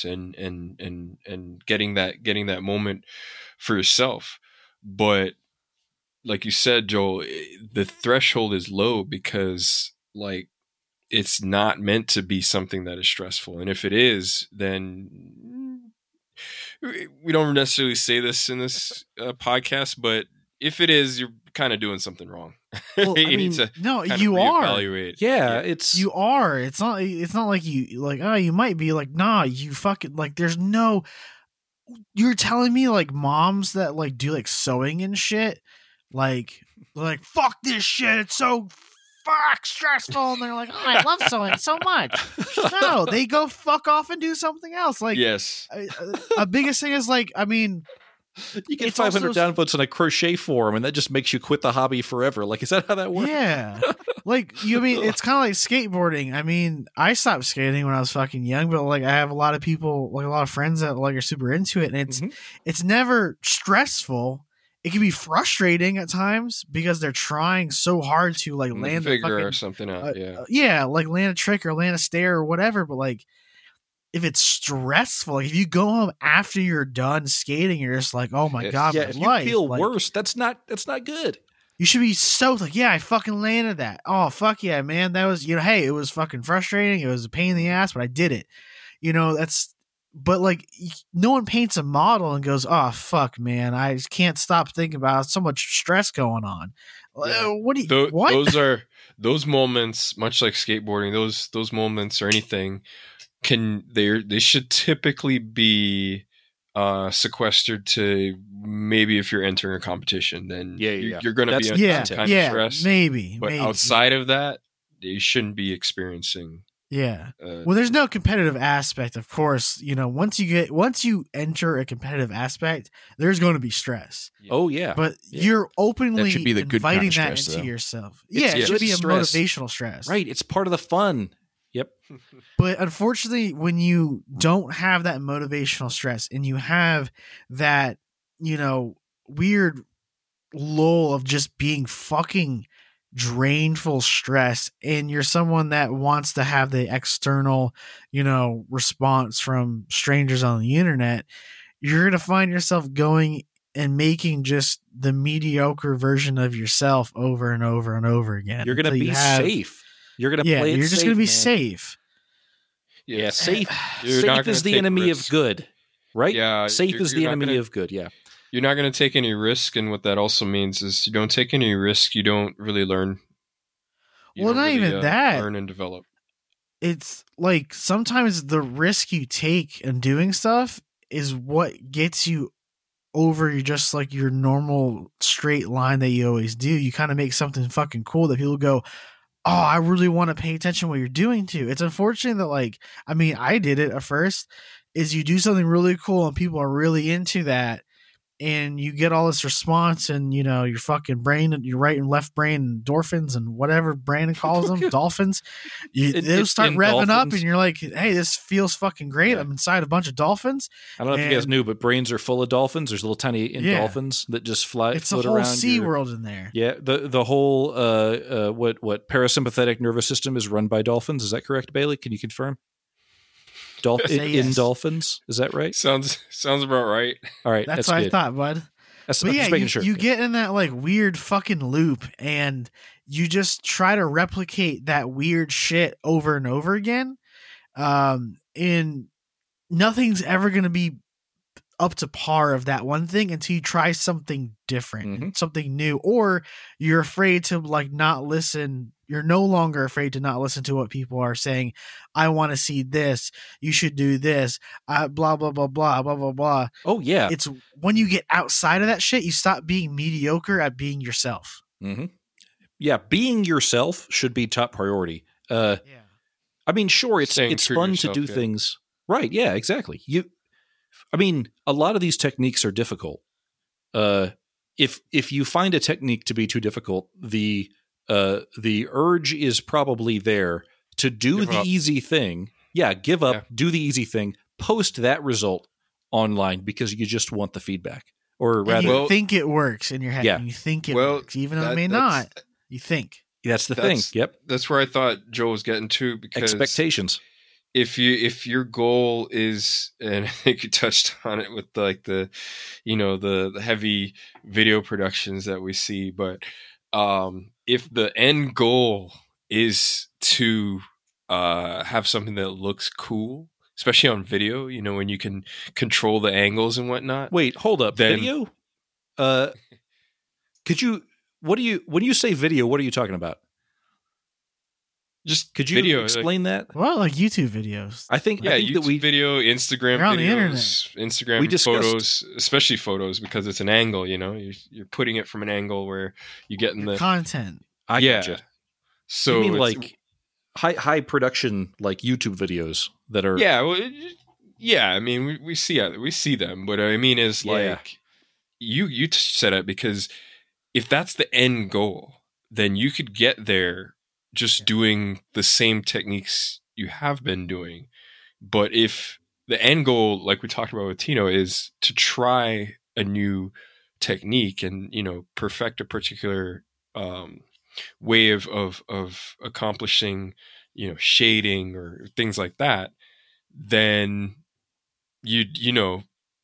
and getting that moment for yourself. But like you said, Joel, the threshold is low because it's not meant to be something that is stressful. And if it is, then we don't necessarily say this in this podcast, but if it is, you're kind of doing something wrong. Well, you need to you are. reevaluate. Yeah, you are. It's not like you might be nah, you fucking there's no. You're telling me moms that do sewing and shit, fuck this shit, it's so stressful, and they're oh, I love sewing so much. No, they go fuck off and do something else. Yes, a biggest thing is you get 500 downvotes on a crochet forum, and that just makes you quit the hobby forever. Is that how that works? Yeah. It's kind of like skateboarding. I stopped skating when I was fucking young, but I have a lot of people, a lot of friends that are super into it, and it's never stressful. It can be frustrating at times because they're trying so hard to land figure a fucking, or something out. land a trick or land a stair or whatever, but if it's stressful, if you go home after you're done skating, you're just oh my god, if my life. You feel worse, that's not good. You should be stoked. I fucking landed that. Oh fuck yeah, man! That was hey, it was fucking frustrating. It was a pain in the ass, but I did it. But no one paints a model and goes, oh fuck, man, I just can't stop thinking about it. So much stress going on. Yeah. What do you? What? Those are those moments, much like skateboarding. Those moments or anything. They should typically be sequestered to maybe if you're entering a competition, then you're going to be under some kind of stress. Maybe. Outside of that, you shouldn't be experiencing. Yeah. Well, there's no competitive aspect, of course. Once you enter a competitive aspect, there's going to be stress. Oh yeah. But you're openly that should be the good inviting kind of that stress, into though. yourself. It should be a stress. motivational stress. Right. It's part of the fun. Yep. But unfortunately, when you don't have that motivational stress and you have that, weird lull of just being fucking drainful stress, and you're someone that wants to have the external, response from strangers on the internet, you're going to find yourself going and making just the mediocre version of yourself over and over and over again. You're going to be safe. You're going to play it you're just safe, going to be man. safe. Yeah, safe. You're safe not is gonna the take enemy risks. of good, right? Yeah, safe is the you're not enemy gonna- of good. Yeah. You're not going to take any risk, and what that also means is you don't take any risk. You don't really learn. You Well, don't not really, even that. Learn and develop. It's sometimes the risk you take in doing stuff is what gets you over just your normal straight line that you always do. You kind of make something fucking cool that people go, oh, I really want to pay attention to what you're doing to. It's unfortunate that I did it at first, is you do something really cool and people are really into that, and you get all this response, and your fucking brain, your right and left brain, endorphins and whatever Brandon calls them, dolphins, they'll start revving up, and you're like, hey, this feels fucking great. Yeah. I'm inside a bunch of dolphins. I don't know if you guys knew, but brains are full of dolphins. There's little tiny dolphins that just float it's a around. whole sea world in there. Yeah, the whole what parasympathetic nervous system is run by dolphins. Is that correct, Bailey? Can you confirm? In dolphins, is that right? Sounds about right. All right, that's what good. I thought, bud. But yeah, just making sure. You get in that like weird fucking loop, and you just try to replicate that weird shit over and over again, and nothing's ever going to be up to par of that one thing until you try something different, something new, or you're afraid to like not listen. You're no longer afraid to not listen to what people are saying. I want to see this. You should do this. Blah, blah, blah, blah, blah, blah, blah. Oh, yeah. It's when you get outside of that shit, you stop being mediocre at being yourself. Mm-hmm. Yeah, being yourself should be top priority. I mean, sure, it's fun to do things. Right, yeah, exactly. A lot of these techniques are difficult. If you find a technique to be too difficult, the urge is probably there to do the easy thing. Yeah, give up, do the easy thing, post that result online because you just want the feedback. Or rather, you think it works in your head. Yeah. You think it works, even though it may not. You think. That's the thing. Yep. That's where I thought Joe was getting to, because expectations. If your goal is, and I think you touched on it with like the heavy video productions that we see, but if the end goal is to have something that looks cool, especially on video, when you can control the angles and whatnot. Wait, hold up. Video? When you say video, what are you talking about? Just could you video, explain that? Well, like YouTube videos. I think YouTube video, Instagram videos, on the internet. Instagram photos, especially photos, because it's an angle. You're putting it from an angle where you get in the content. I gotcha. So you mean like high production, like YouTube videos that are I mean, we see them, but I mean is like you said it, because if that's the end goal, then you could get there just doing the same techniques you have been doing. But if the end goal, like we talked about with Tino, is to try a new technique and perfect a particular way of accomplishing shading or things like that, then you're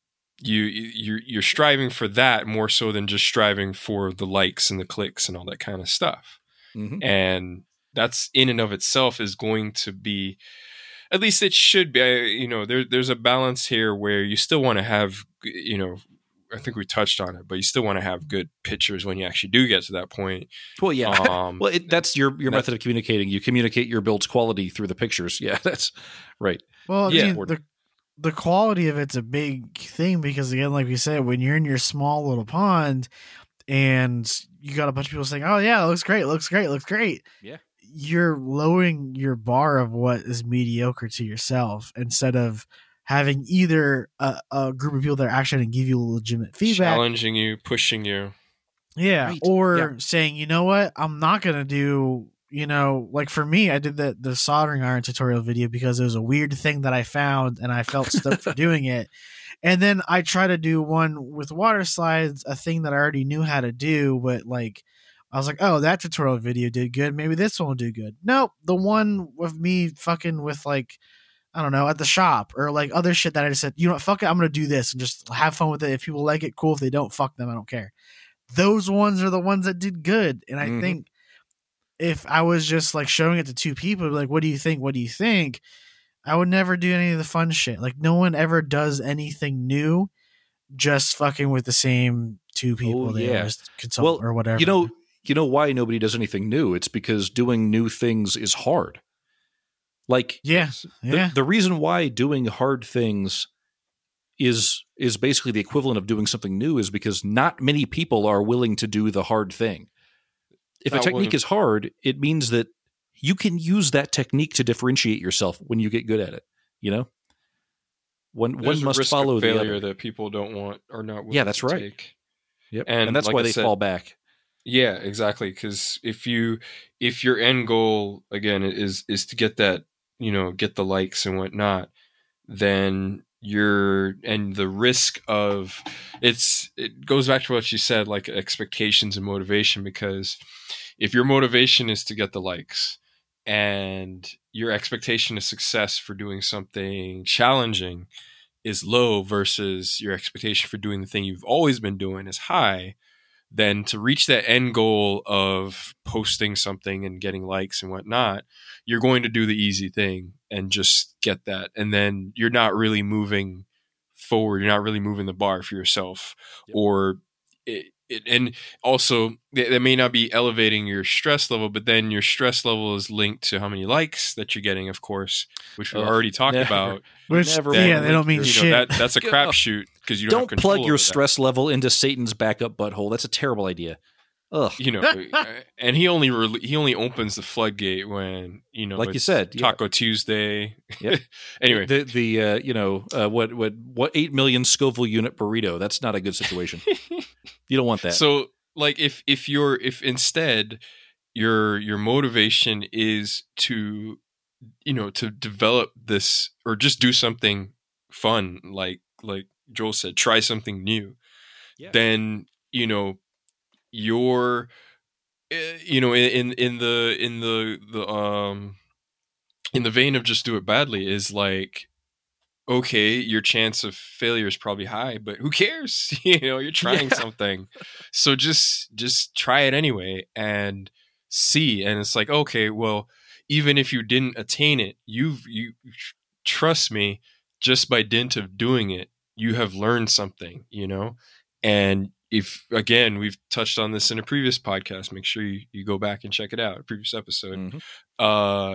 striving for that more so than just striving for the likes and the clicks and all that kind of stuff. Mm-hmm. And that's in and of itself is going to be, at least it should be, there's a balance here where you still want to have, I think we touched on it, but you still want to have good pictures when you actually do get to that point. Well, yeah. That's your method of communicating. You communicate your build's quality through the pictures. Yeah, that's right. Well, I mean, the quality of it's a big thing, because again, like we said, when you're in your small little pond and you got a bunch of people saying, "Oh yeah, it looks great." Yeah. You're lowering your bar of what is mediocre to yourself, instead of having either a group of people that are actually going to give you legitimate feedback, challenging you, pushing you. Yeah. Right. Or saying, you know what, I'm not going to do, like for me, I did the soldering iron tutorial video because it was a weird thing that I found and I felt stoked for doing it. And then I try to do one with water slides, a thing that I already knew how to do, but like, I was like, oh, that tutorial video did good. Maybe this one will do good. Nope. The one with me fucking with like, I don't know, at the shop or like other shit that I just said, fuck it, I'm going to do this and just have fun with it. If people like it, cool. If they don't, fuck them. I don't care. Those ones are the ones that did good. And I think if I was just like showing it to two people, like, what do you think? What do you think? I would never do any of the fun shit. Like no one ever does anything new, just fucking with the same two people they always consult or whatever. You know why nobody does anything new? It's because doing new things is hard. Like, the reason why doing hard things is basically the equivalent of doing something new is because not many people are willing to do the hard thing. If a technique is hard, it means that you can use that technique to differentiate yourself when you get good at it, One There's a must risk follow of the failure other. that people don't want or not willing Yeah, that's to right. take. Yep. And And that's like why I they said- fall back. Yeah, exactly. Because if your end goal again is to get that, get the likes and whatnot, then the risk of it goes back to what you said, like expectations and motivation. Because if your motivation is to get the likes and your expectation of success for doing something challenging is low versus your expectation for doing the thing you've always been doing is high, then to reach that end goal of posting something and getting likes and whatnot, you're going to do the easy thing and just get that. And then you're not really moving forward. You're not really moving the bar for yourself. Yep. Or and also that may not be elevating your stress level, but then your stress level is linked to how many likes that you're getting, of course, which we've already talked never. about. Which Never yeah, wanna they don't link mean your- shit. That's a crapshoot because you don't have Don't control plug your over that. stress level into Satan's backup butthole. That's a terrible idea. Ugh. And he only opens the floodgate when Like you it's said, yeah. Taco Tuesday. Yep. Anyway, what 8 million Scoville unit burrito? That's not a good situation. You don't want that. so like if instead your motivation is to to develop this or just do something fun, like Joel said, try something new, Yeah. then you're in the vein of just do it badly is like, okay, your chance of failure is probably high, but who cares? You're trying Yeah. something, so just try it anyway and see. And it's like, okay, well, even if you didn't attain it, you trust me, just by dint of doing it, you have learned something, and if, again, we've touched on this in a previous podcast, make sure you go back and check it out, a previous episode. Mhm.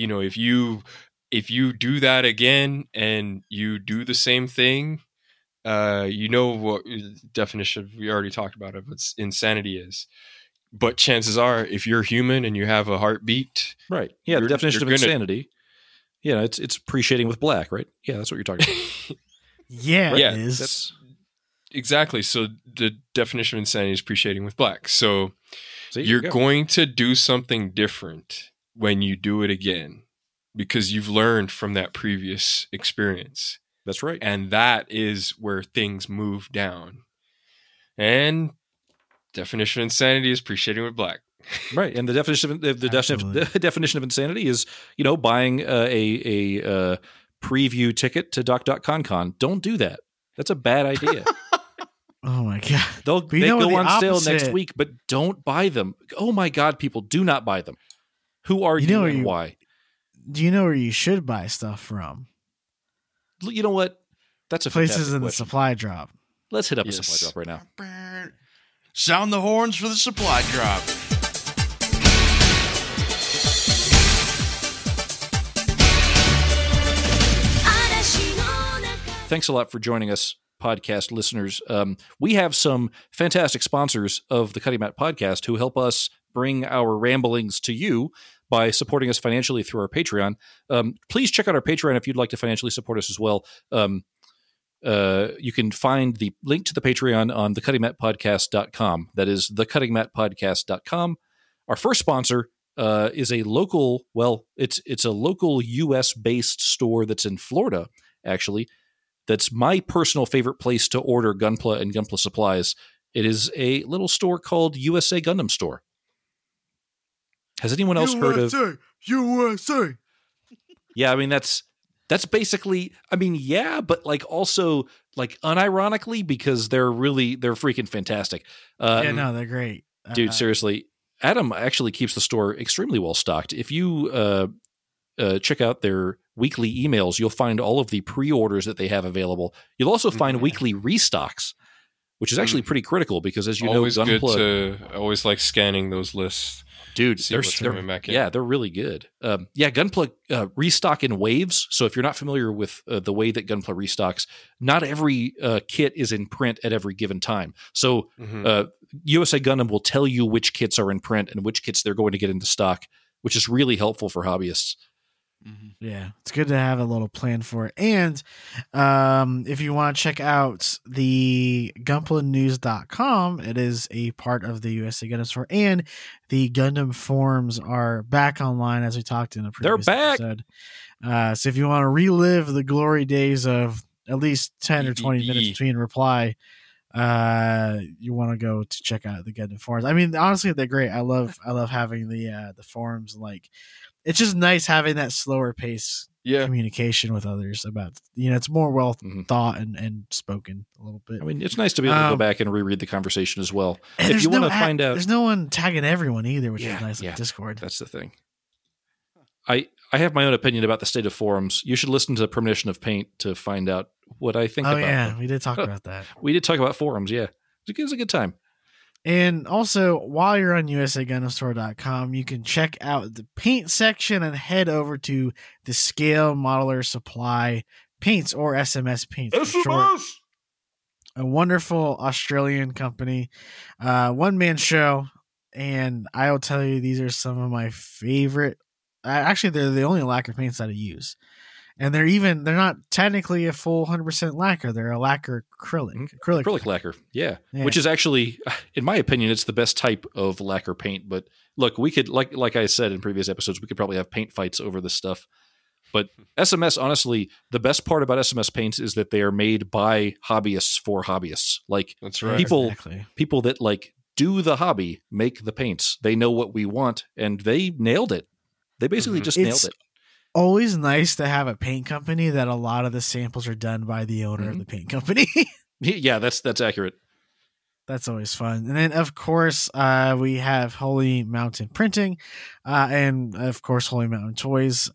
If you do that again and you do the same thing, what definition we already talked about of what insanity is. But chances are, if you're human and you have a heartbeat, Right. Yeah. The You're- definition of you're gonna- insanity. Yeah, it's appreciating with black, right? Yeah, that's what you're talking about. Yeah, Yeah, it is. That's exactly. So the definition of insanity is appreciating with black. So see, you're there you go. going to do something different when you do it again because you've learned from that previous experience. That's right. And that is where things move down. And definition of insanity is appreciating with black. Right, and the definition of Absolutely. the definition of insanity is buying a preview ticket to Doc.ConCon. Don't do that. That's a bad idea. Oh my god. They you know what, go the on sale next opposite- week, but don't buy them. Oh my God, people, do not buy them. Who are You you, know and you- why? Do you know where you should buy stuff from? You know what? That's a Places fantastic in the question. supply drop. Let's hit up Yes. a supply drop right now. Sound the horns for the supply drop. Thanks a lot for joining us, podcast listeners. We have some fantastic sponsors of the Cutting Mat Podcast who help us bring our ramblings to you by supporting us financially through our Patreon. Please check out our Patreon if you'd like to financially support us as well. You can find the link to the Patreon on thecuttingmatpodcast.com. That is thecuttingmatpodcast.com. Our first sponsor is a local, it's a local US-based store that's in Florida, actually. That's my personal favorite place to order Gunpla and Gunpla supplies. It is a little store called USA Gundam Store. Has anyone else heard of? USA? Yeah, I mean that's basically. I mean, yeah, but like also like unironically because they're freaking fantastic. Yeah, no, they're great. Dude, seriously, Adam actually keeps the store extremely well stocked. If you check out their weekly emails, you'll find all of the pre-orders that they have available. You'll also find weekly restocks, which is actually pretty critical because, as you Always know, good Gunpla, I always like scanning those lists. dude, See what's coming back in. yeah, they're really good. Gunpla restock in waves. So if you're not familiar with the way that Gunpla restocks, not every kit is in print at every given time. So USA Gundam will tell you which kits are in print and which kits they're going to get into stock, which is really helpful for hobbyists. Yeah, it's good to have a little plan for it. And if you want to check out the GunplanNews.com, it is a part of the USA Gundam Store, and the Gundam forums are back online, as we talked in a previous episode. So if you want to relive the glory days of at least 10 or 20 minutes between reply, you want to go to check out the Gundam forums. I mean, honestly, they're great. I love having the forums. Like, it's just nice having that slower pace communication with others about, it's more well thought and spoken a little bit. I mean, it's nice to be able to go back and reread the conversation as well. And if you want to find out, there's no one tagging everyone either, which is nice on Discord. That's the thing. I have my own opinion about the state of forums. You should listen to Premonition of Paint to find out what I think about them. We did talk about that. We did talk about forums, yeah. It was a good time. And also, while you're on USAGundamStore.com, you can check out the paint section and head over to the Scale Modeler Supply Paints, or SMS Paints for short. A wonderful Australian company, one-man show, and I will tell you, these are some of my favorite. Actually, they're the only lacquer paints that I use. And they're not technically a full 100% lacquer. They're a lacquer acrylic lacquer. Yeah. Which is actually, in my opinion, it's the best type of lacquer paint. But look, we could, like I said in previous episodes, we could probably have paint fights over this stuff. But SMS, honestly, the best part about SMS paints is that they are made by hobbyists for hobbyists. Like, that's right. People that like do the hobby make the paints. They know what we want, and they nailed it. They basically just nailed it. Always nice to have a paint company that a lot of the samples are done by the owner of the paint company. Yeah, that's accurate. That's always fun. And then, of course, we have Holy Mountain Printing, and of course, Holy Mountain Toys.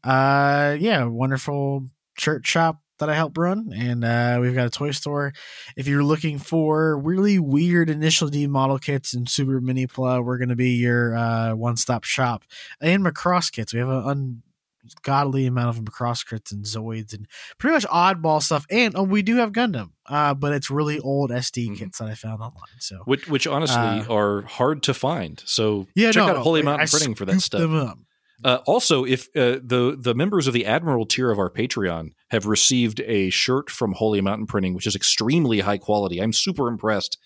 Wonderful shirt shop that I help run, and we've got a toy store. If you're looking for really weird Initial D model kits and Super Mini Pla, we're going to be your one-stop shop. And Macross kits. We have an ungodly amount of Macross kits and Zoids and pretty much oddball stuff. And we do have Gundam, but it's really old SD kits that I found online. So which honestly are hard to find. So check out Holy Mountain Printing for that stuff. Them up. Also, if the members of the Admiral tier of our Patreon have received a shirt from Holy Mountain Printing, which is extremely high quality, I'm super impressed.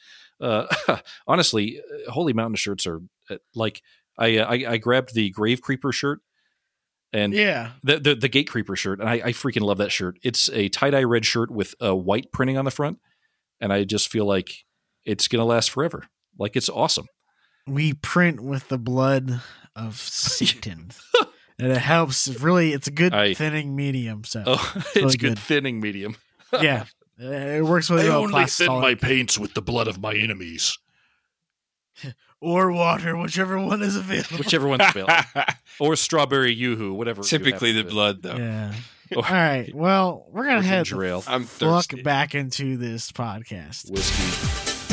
Honestly, Holy Mountain shirts are like I grabbed the Grave Creeper shirt and the Gate Creeper shirt, and I freaking love that shirt. It's a tie-dye red shirt with white printing on the front, and I just feel like it's gonna last forever. Like, it's awesome. We print with the blood of Satan. And it helps. Really, it's a good thinning medium. So it's really good thinning medium. Yeah, it works really well. I only thin my paints with the blood of my enemies, or water, whichever one is available. Whichever one's available, or strawberry yoo-hoo, whatever. Typically the blood, though. Yeah. All right. Well, we're gonna head I'm thirsty. back into this podcast. Whiskey.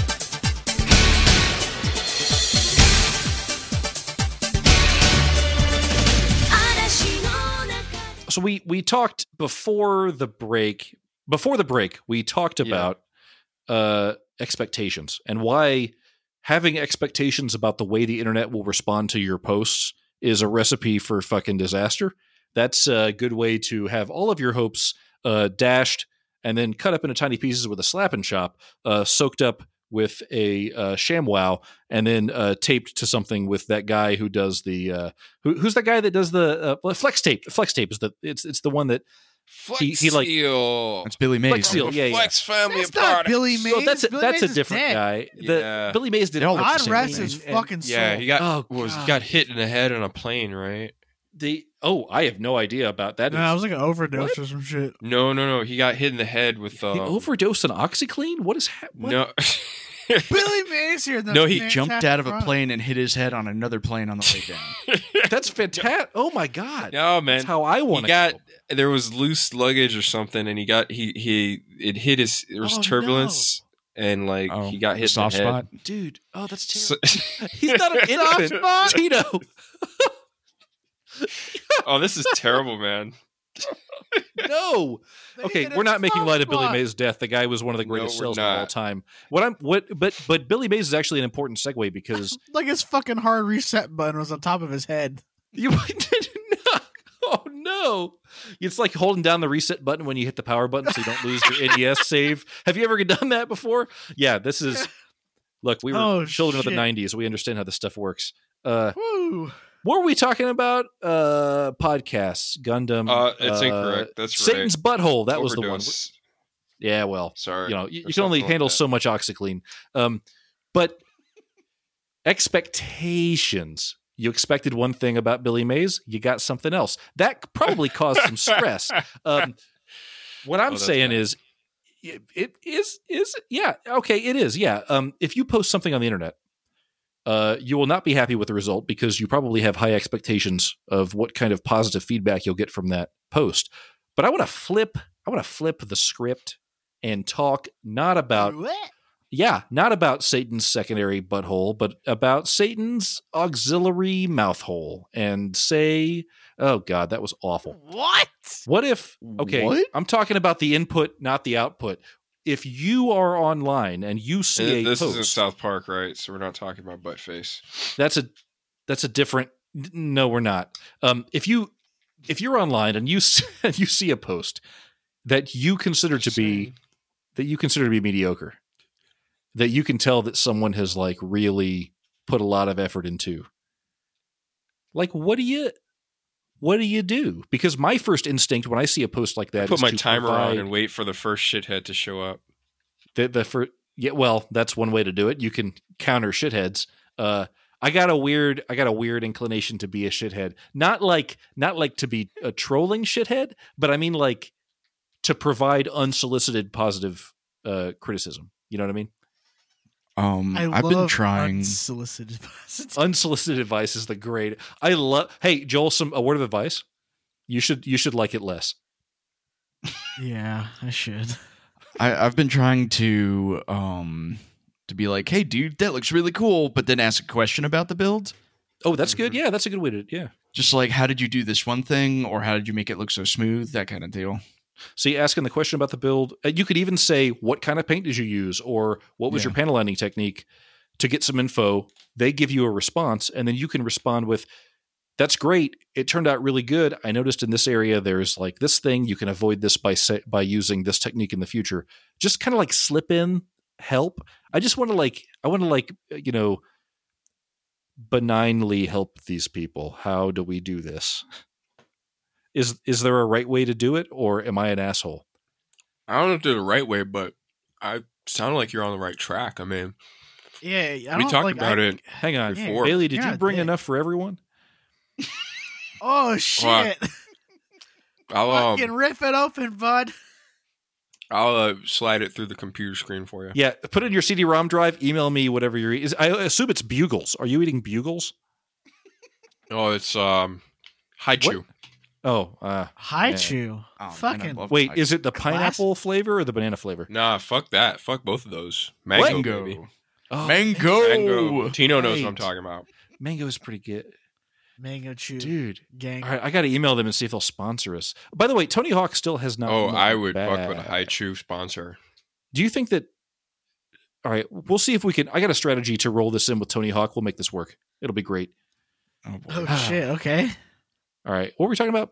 So we talked before the break. Before the break, we talked about expectations and why having expectations about the way the internet will respond to your posts is a recipe for fucking disaster. That's a good way to have all of your hopes dashed and then cut up into tiny pieces with a slap and chop, soaked up with a ShamWow, and then taped to something with that guy who does the who's that guy that does the flex tape. Flex tape is it's the one that he like. It's Billy Mays. Flex Seal, Flex Family That's of not products. Billy Mays. So that's a different dead. guy. Billy Mays did all God rest his fucking soul. Yeah, he got hit in the head on a plane, right? I have no idea about that. No, I was like an overdose or some shit. No. He got hit in the head with. He overdosed on OxyClean. What is happening? No. Billy Mays here. No, he jumped out of a plane and hit his head on another plane on the way down. That's fantastic. Oh my god. No, man. That's how I want to. There was loose luggage or something, and it hit his. There was turbulence. No. And he got hit soft in the head. spot, dude. Oh, that's terrible. He's not an infant, Tito. Oh, this is terrible, man. No. Okay, we're not making light of Billy Mays' death. The guy was one of the greatest salesmen of all time. But Billy Mays is actually an important segue because like his fucking hard reset button was on top of his head. You did not. Oh no. no. It's like holding down the reset button when you hit the power button so you don't lose your NES save. Have you ever done that before? Yeah, this is... Look, we were children of the 90s. We understand how this stuff works. Woo. What were we talking about? Podcasts, Gundam. It's incorrect. That's Satan's Butthole. That was the one. Overdose. Yeah, well, Sorry. you can only handle so much OxyClean. But expectations. You expected one thing about Billy Mays. You got something else. That probably caused some stress. What I'm saying is, it is yeah, okay, it is, yeah. If you post something on the internet, you will not be happy with the result because you probably have high expectations of what kind of positive feedback you'll get from that post. But I want to flip the script and talk not about Satan's secondary butthole, but about Satan's auxiliary mouth hole, and say, oh God, that was awful. What if, okay, What? I'm talking about the input, not the output. If you are online and you see This a post, is in South Park, right? So we're not talking about butt face. that's a different, no, we're not. If you're online and you see a post that you consider to be mediocre, that you can tell that someone has like really put a lot of effort into, like, what do you do? Because my first instinct when I see a post like that I put is my to timer on provide and wait for the first shithead to show up. yeah, well, that's one way to do it. You can counter shitheads. I got a weird inclination to be a shithead. Not like to be a trolling shithead, but I mean like to provide unsolicited positive criticism. You know what I mean? I've been trying. Unsolicited Advice is the great. I love. Hey, Joel, a word of advice. You should like it less. Yeah, I should. I've been trying to be like, hey, dude, that looks really cool, but then ask a question about the build. Oh, that's good. Yeah, that's a good way to. Yeah. Just like, how did you do this one thing, or how did you make it look so smooth? That kind of deal. See, asking the question about the build, you could even say, what kind of paint did you use? Or what was your panel lining technique to get some info? They give you a response, and then you can respond with, that's great. It turned out really good. I noticed in this area, there's like this thing. You can avoid this by using this technique in the future. Just kind of like slip in help. I just want to benignly help these people. How do we do this? Is there a right way to do it, or am I an asshole? I don't know if they're the right way, but I sound like you're on the right track. I mean, Yeah, we talked about it. Hang on, before. Bailey. Did Yeah, you bring dick. enough for everyone? Oh shit! I'll Fucking rip it open, bud. I'll slide it through the computer screen for you. Yeah, put it in your CD-ROM drive. Email me whatever you're eating. I assume it's Bugles. Are you eating Bugles? Oh, it's Haichu. Oh, Haichu. Oh, man, I Fucking love wait, Haichu. is it the pineapple flavor or the banana flavor? Nah, fuck that. Fuck both of those. Mango, baby. Oh, Mango. Tino knows what I'm Right. talking about. mango is pretty good, mango chew, dude. gang. All right, I got to email them and see if they'll sponsor us. By the way, Tony Hawk still has not. Oh, looked I would bad. fuck with a Haichu sponsor. Do you think that? All right, we'll see if we can. I got a strategy to roll this in with Tony Hawk. We'll make this work. It'll be great. Oh, boy. Oh shit. Okay. All right, what were we talking about?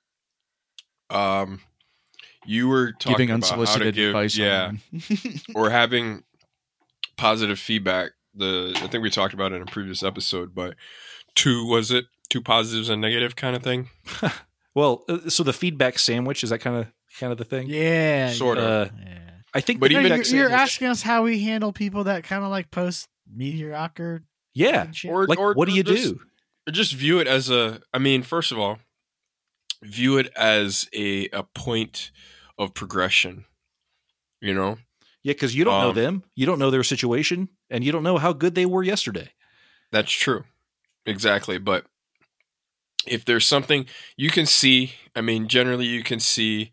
You were talking Giving about unsolicited how to give, advice. yeah, on- or having positive feedback. I think we talked about it in a previous episode, but two positives and negative kind of thing. Well, so the feedback sandwich, is that kind of the thing? Yeah. Sort of. Yeah. I think, But the even- feedback You're sandwich- asking us how we handle people that kind of like post mediocre yeah. and shit. Or Like, what do you just- do? Just view it as first of all, view it as a point of progression. You know, Yeah, because you don't know Um, them, you don't know their situation, and you don't know how good they were yesterday. that's true. Exactly. But if there's something you can see, generally you can see,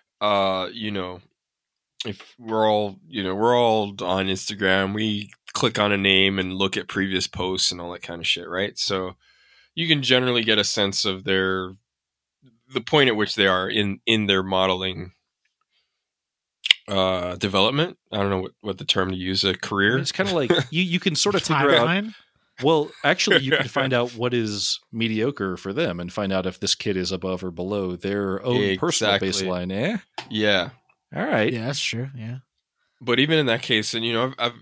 if we're all on Instagram, we click on a name and look at previous posts and all that kind of shit, right? So you can generally get a sense of the point at which they are in their modeling development. I don't know what the term to use, a I career. mean, it's kind of like you can sort of figure out. Timeline? Well, actually, you can find out what is mediocre for them and find out if this kid is above or below their own personal Exactly. baseline. Eh? Yeah. All right. Yeah, that's true. Yeah. But even in that case, and I've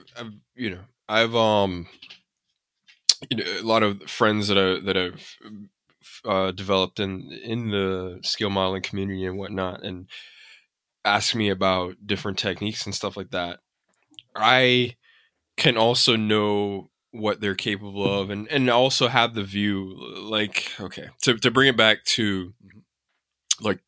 a lot of friends that I've developed in the skill modeling community and whatnot, and ask me about different techniques and stuff like that. I can also know what they're capable of, and also have the view, like, okay, to bring it back to like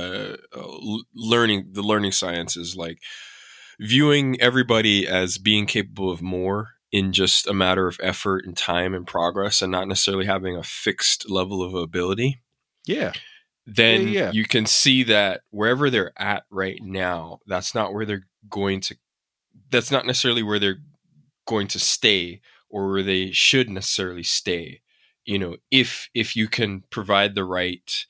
learning sciences, like viewing everybody as being capable of more in just a matter of effort and time and progress, and not necessarily having a fixed level of ability. Yeah. Then Yeah. you can see that wherever they're at right now, that's not necessarily where they're going to stay, or where they should necessarily stay. If you can provide the right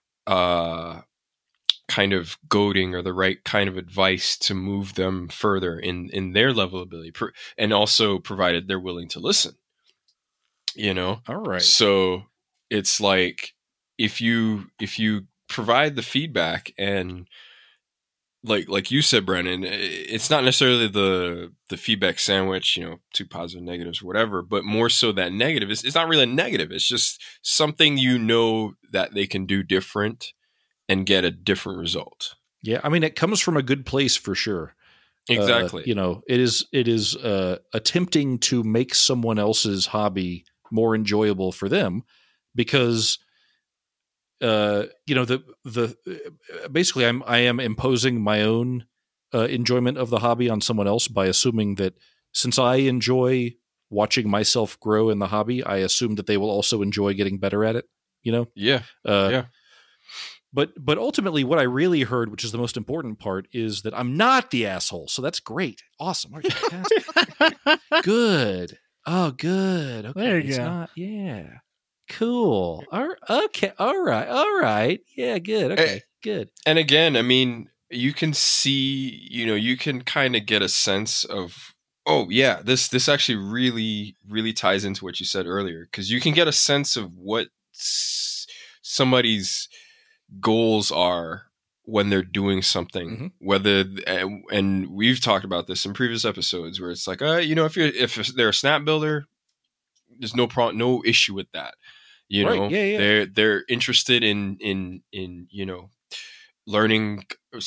kind of goading or the right kind of advice to move them further in their level of ability, and also provided they're willing to listen. All right. So it's like, if you provide the feedback, and like you said, Brennan, it's not necessarily the feedback sandwich, 2 positive negatives or whatever, but more so that negative it's not really a negative. It's just something that they can do different and get a different result. Yeah. I mean, it comes from a good place for sure. Exactly. It is attempting to make someone else's hobby more enjoyable for them, because basically I am imposing my own enjoyment of the hobby on someone else by assuming that since I enjoy watching myself grow in the hobby, I assume that they will also enjoy getting better at it. Yeah. Yeah. But ultimately, what I really heard, which is the most important part, is that I'm not the asshole. So that's great. Awesome. All right, fantastic. Good. Oh, good. Okay. There you go. Not, yeah. Cool. Okay. All right. Yeah, good. Okay, good. And again, I mean, you can see, you can kind of get a sense of, oh yeah, this actually really, really ties into what you said earlier, because you can get a sense of what somebody's goals are when they're doing something, whether, and we've talked about this in previous episodes, where it's like, if they're a snap builder, there's no issue with that. Right. Yeah. They're interested in learning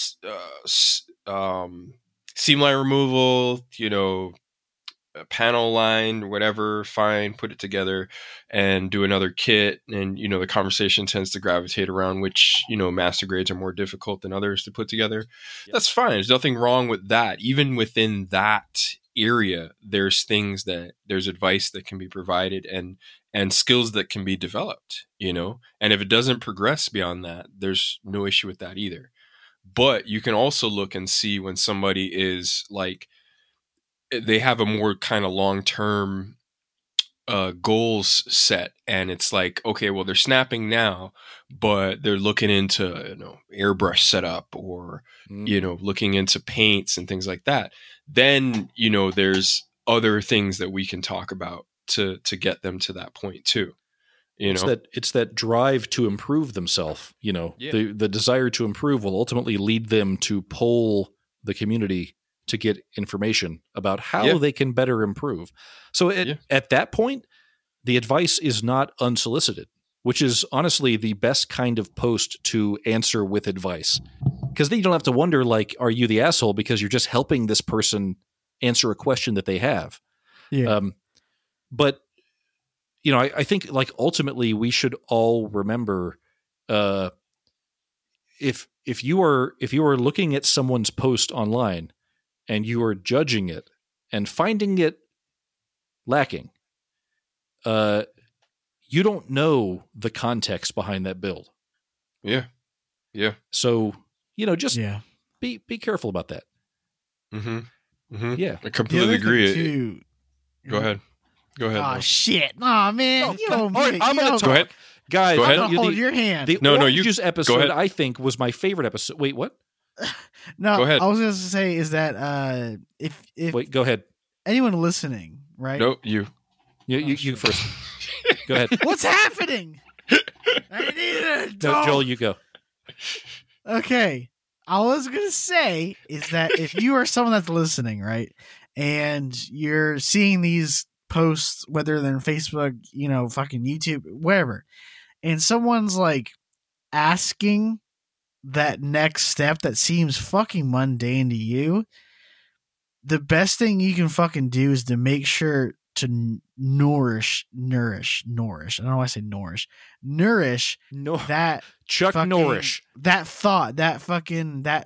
seam line removal, panel line, whatever, fine, put it together and do another kit. And, the conversation tends to gravitate around which, master grades are more difficult than others to put together. Yep. That's fine. There's nothing wrong with that. Even within that area, there's advice that can be provided and skills that can be developed, and if it doesn't progress beyond that, there's no issue with that either. But you can also look and see when somebody is like, they have a more kind of long-term goals set, and it's like, okay, well, they're snapping now, but they're looking into airbrush setup, or looking into paints and things like that. Then there's other things that we can talk about to get them to that point too. It's that drive to improve themselves. The desire to improve will ultimately lead them to poll the community to get information about how they can better improve. So at that point, the advice is not unsolicited, which is honestly the best kind of post to answer with advice. Because then you don't have to wonder, like, are you the asshole because you're just helping this person answer a question that they have. Yeah. But, I think, like, ultimately we should all remember if you are looking at someone's post online and you are judging it and finding it lacking, you don't know the context behind that build. Yeah. Yeah. So, just be careful about that. Mm-hmm. Mm-hmm. Yeah. I completely agree. Go ahead. Oh, shit. Oh, man. I'm going to talk. Go ahead. Guys, I'm going to hold your hand. The Orange Juice episode, I think, was my favorite episode. Wait, what? No, go ahead. I was going to say is that if Wait, go ahead. Anyone listening, right? No, you. You first. Go ahead. What's happening? I need a No, dog. Joel, you go. Okay. All I was going to say is that if you are someone that's listening, right, and you're seeing these posts, whether they're on Facebook, fucking YouTube, wherever, and someone's like asking that next step that seems fucking mundane to you, the best thing you can fucking do is to make sure to nourish. I don't know why I say nourish No, that Chuck fucking- Norris. that thought, that fucking that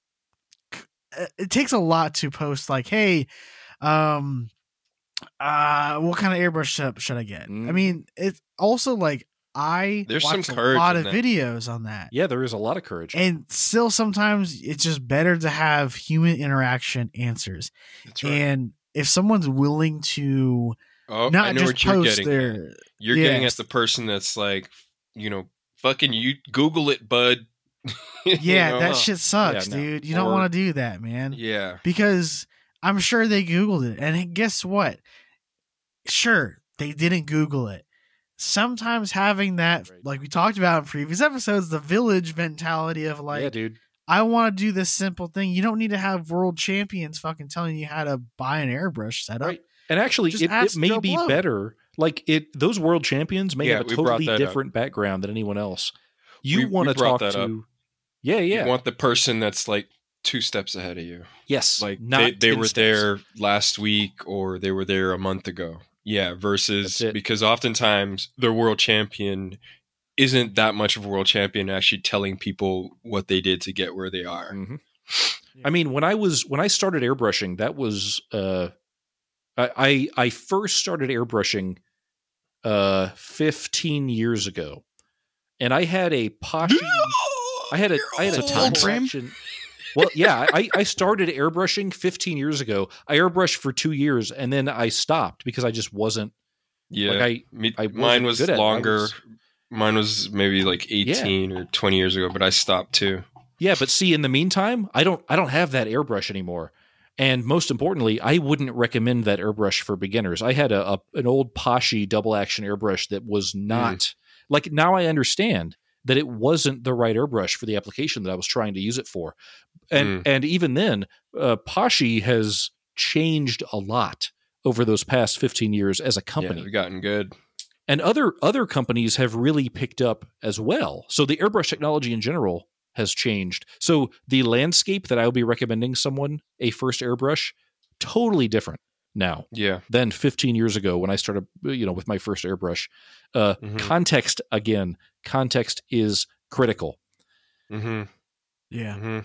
it takes a lot to post like, hey, what kind of airbrush should I get? Mm. I mean, it's also like There's watch some a courage lot in of that. videos on that. Yeah, there is a lot of courage. And still sometimes it's just better to have human interaction answers. That's right. And if someone's willing to I not know just what you're post getting. their You're getting yes. at the person that's like, fucking you Google it, bud. yeah, You know? that shit sucks, Yeah, no. dude. You don't Or- want to do that, man. Yeah. Because I'm sure they Googled it. And guess what? Sure, they didn't Google it. Sometimes having that, Right. like we talked about in previous episodes, the village mentality of like, yeah, dude. I want to do this simple thing. You don't need to have world champions fucking telling you how to buy an airbrush setup. Right. And actually, Just it ask may Joe be Blow. better. Like those world champions may Yeah, have a we brought totally that up. different background than anyone else. We You want to brought talk that up. to, yeah. You want the person that's like 2 steps ahead of you. Yes, Like not they 10 were steps. there last week or they were there a month ago. Yeah, versus That's it. because oftentimes the world champion isn't that much of a world champion actually telling people what they did to get where they are. Mhm. I mean, when I started airbrushing, that was I first started airbrushing 15 years ago, and I had a Poshy. I had a a time frame? fraction. Well, yeah, I started airbrushing 15 years ago. I airbrushed for 2 years, and then I stopped because I just wasn't. Yeah. Like I Mine wasn't was good at it. I longer. was- Mine was maybe like 18 or 20 years ago, but I stopped too. Yeah, but see, in the meantime, I don't have that airbrush anymore. And most importantly, I wouldn't recommend that airbrush for beginners. I had an old Poshy double action airbrush that was not like, now I understand that it wasn't the right airbrush for the application that I was trying to use it for. And even then, Poshy has changed a lot over those past 15 years as a company. Yeah, they've gotten good. And other companies have really picked up as well. So the airbrush technology in general has changed. So the landscape that I'll be recommending someone a first airbrush, totally different now Yeah. than 15 years ago when I started, with my first airbrush. Mhm. Context is critical. Mm-hmm. Yeah. Mm-hmm.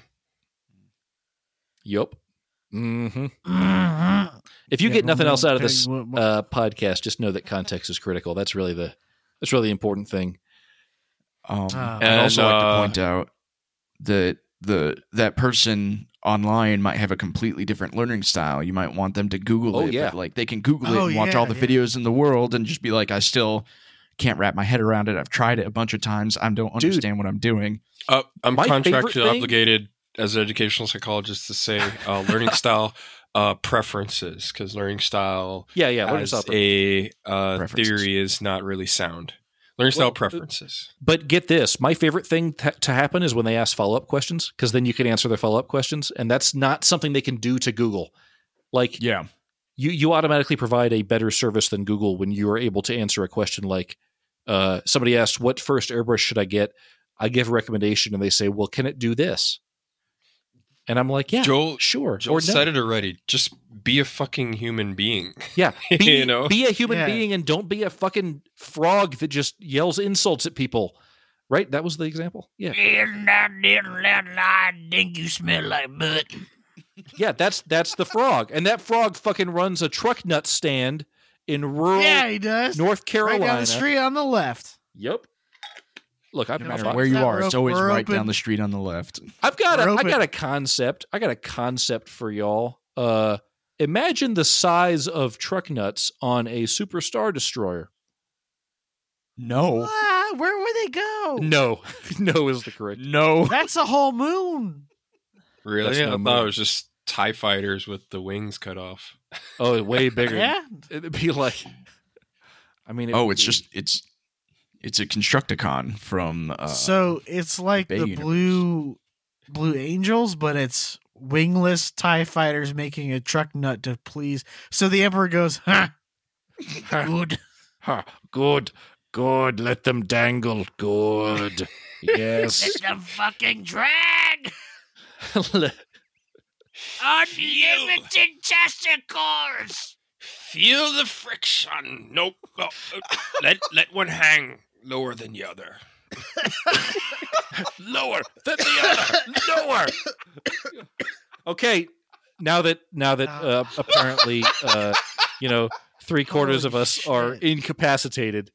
Yup. hmm Mm-hmm. If you get nothing else out of this What- podcast, just know that context is critical. That's really the important thing. I'd And, also like to point out that that person online might have a completely different learning style. You might want them to Google Oh, it, yeah. but like they can Google it Oh, and watch yeah, all the yeah. videos in the world and just be like, I still can't wrap my head around it. I've tried it a bunch of times. I don't understand what I'm doing. I'm My favorite contractually thing- obligated as an educational psychologist to say learning style preferences, because learning style Yeah. Learning as style a Preferences. theory is not really sound. Learning style Well, preferences. But get this, my favorite thing to happen is when they ask follow-up questions, because then you can answer their follow-up questions, and that's not something they can do to Google. Like, Yeah. you automatically provide a better service than Google when you are able to answer a question like, somebody asked, what first airbrush should I get? I give a recommendation, and they say, well, can it do this? And I'm like, yeah, Joel sure. Joel or no. said it already. Just be a fucking human being. Yeah, be, You know? be a human Yeah. being and don't be a fucking frog that just yells insults at people. Right? That was the example. Yeah. I think you smell like butt. Yeah, that's the frog. And that frog fucking runs a truck nut stand in rural Yeah, he does. North Carolina. Right down the street on the left. Yep. Look, No I'm, matter I'm, where you that are, it's we're always right open. down the street on the left. I've got We're I open. got a concept. I got a concept for y'all. Imagine the size of truck nuts on a superstar destroyer. No. Ah, where would they go? No. No is the correct. No. That's a whole moon. Really? That's I no thought more. it was just TIE fighters with the wings cut off. Oh, way bigger. Yeah. It'd be like I mean, it's a Constructicon from. So it's like Bay the universe. Blue Angels, but it's wingless TIE fighters making a truck nut to please. So the Emperor goes, "Huh, good." Ha, good. Let them dangle. Good. Yes. Let them fucking drag. Unlimited testicles. Feel the friction. Nope. Oh, let one hang lower than the other. Lower than the other. Lower. Okay. Now that apparently 3/4 of us are shit. incapacitated.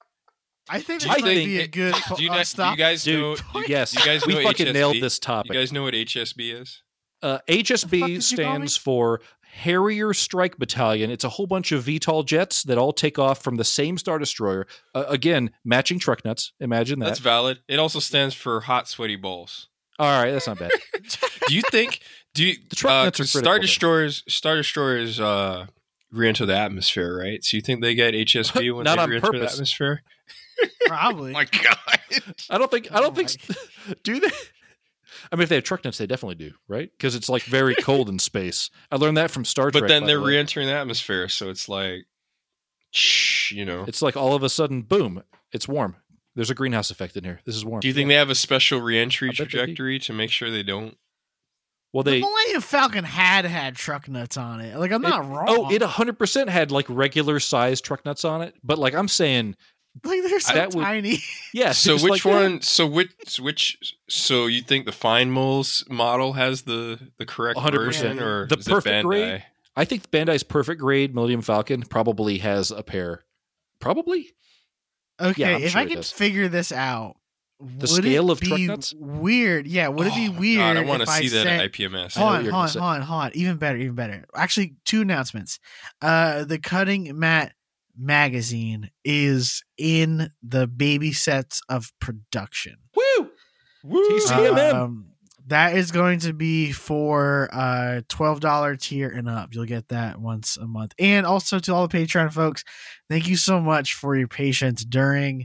I think Do this you might think be a it- good. Do you stop. guys know? Dude, yes, you guys we know fucking HSB? nailed this topic. You guys know what HSB is? The fuck HSB did you call me? stands for Harrier Strike Battalion. It's a whole bunch of VTOL jets that all take off from the same Star Destroyer. Again, matching truck nuts. Imagine that. That's valid. It also stands for hot, sweaty balls. All right, that's not bad. Do you think? The truck nuts are 'cause critical, Star Destroyers re-enter the atmosphere, right? So you think they get HSB when Not they on re-enter the purpose. atmosphere? Probably. My God. I don't think. Oh Do they? I mean, if they have truck nuts, they definitely do, right? Because it's like very cold in space. I learned that from Star Trek. But then by they're the way. re-entering the atmosphere, so it's like, shh, It's like all of a sudden, boom! It's warm. There's a greenhouse effect in here. This is warm. Do you think they have a special re-entry I bet they do. trajectory to make sure they don't? Well, The they. Millennium Falcon had truck nuts on it. Like I'm not wrong. Oh, it 100% had like regular size truck nuts on it. But like I'm saying, like they're so that would- tiny. yeah. So it's which like, one? So which? So you think the Fine Moles model has the correct 100%. version, or The is it perfect Bandai? grade? I think Bandai's perfect grade Millennium Falcon probably has a pair. Probably. Okay, Yeah, I'm if sure I it can does. figure this out, The would scale it of truck be nuts? weird? Yeah, would it be Oh my weird? God, I want to if see that sent- at IPMS. I know what Hold you're on, gonna hold on, hold on. Even better. Actually, two announcements. The Cutting Mat magazine is in the baby sets of production. Woo! TCMM. That is going to be for $12 tier and up. You'll get that once a month. And also to all the Patreon folks, thank you so much for your patience during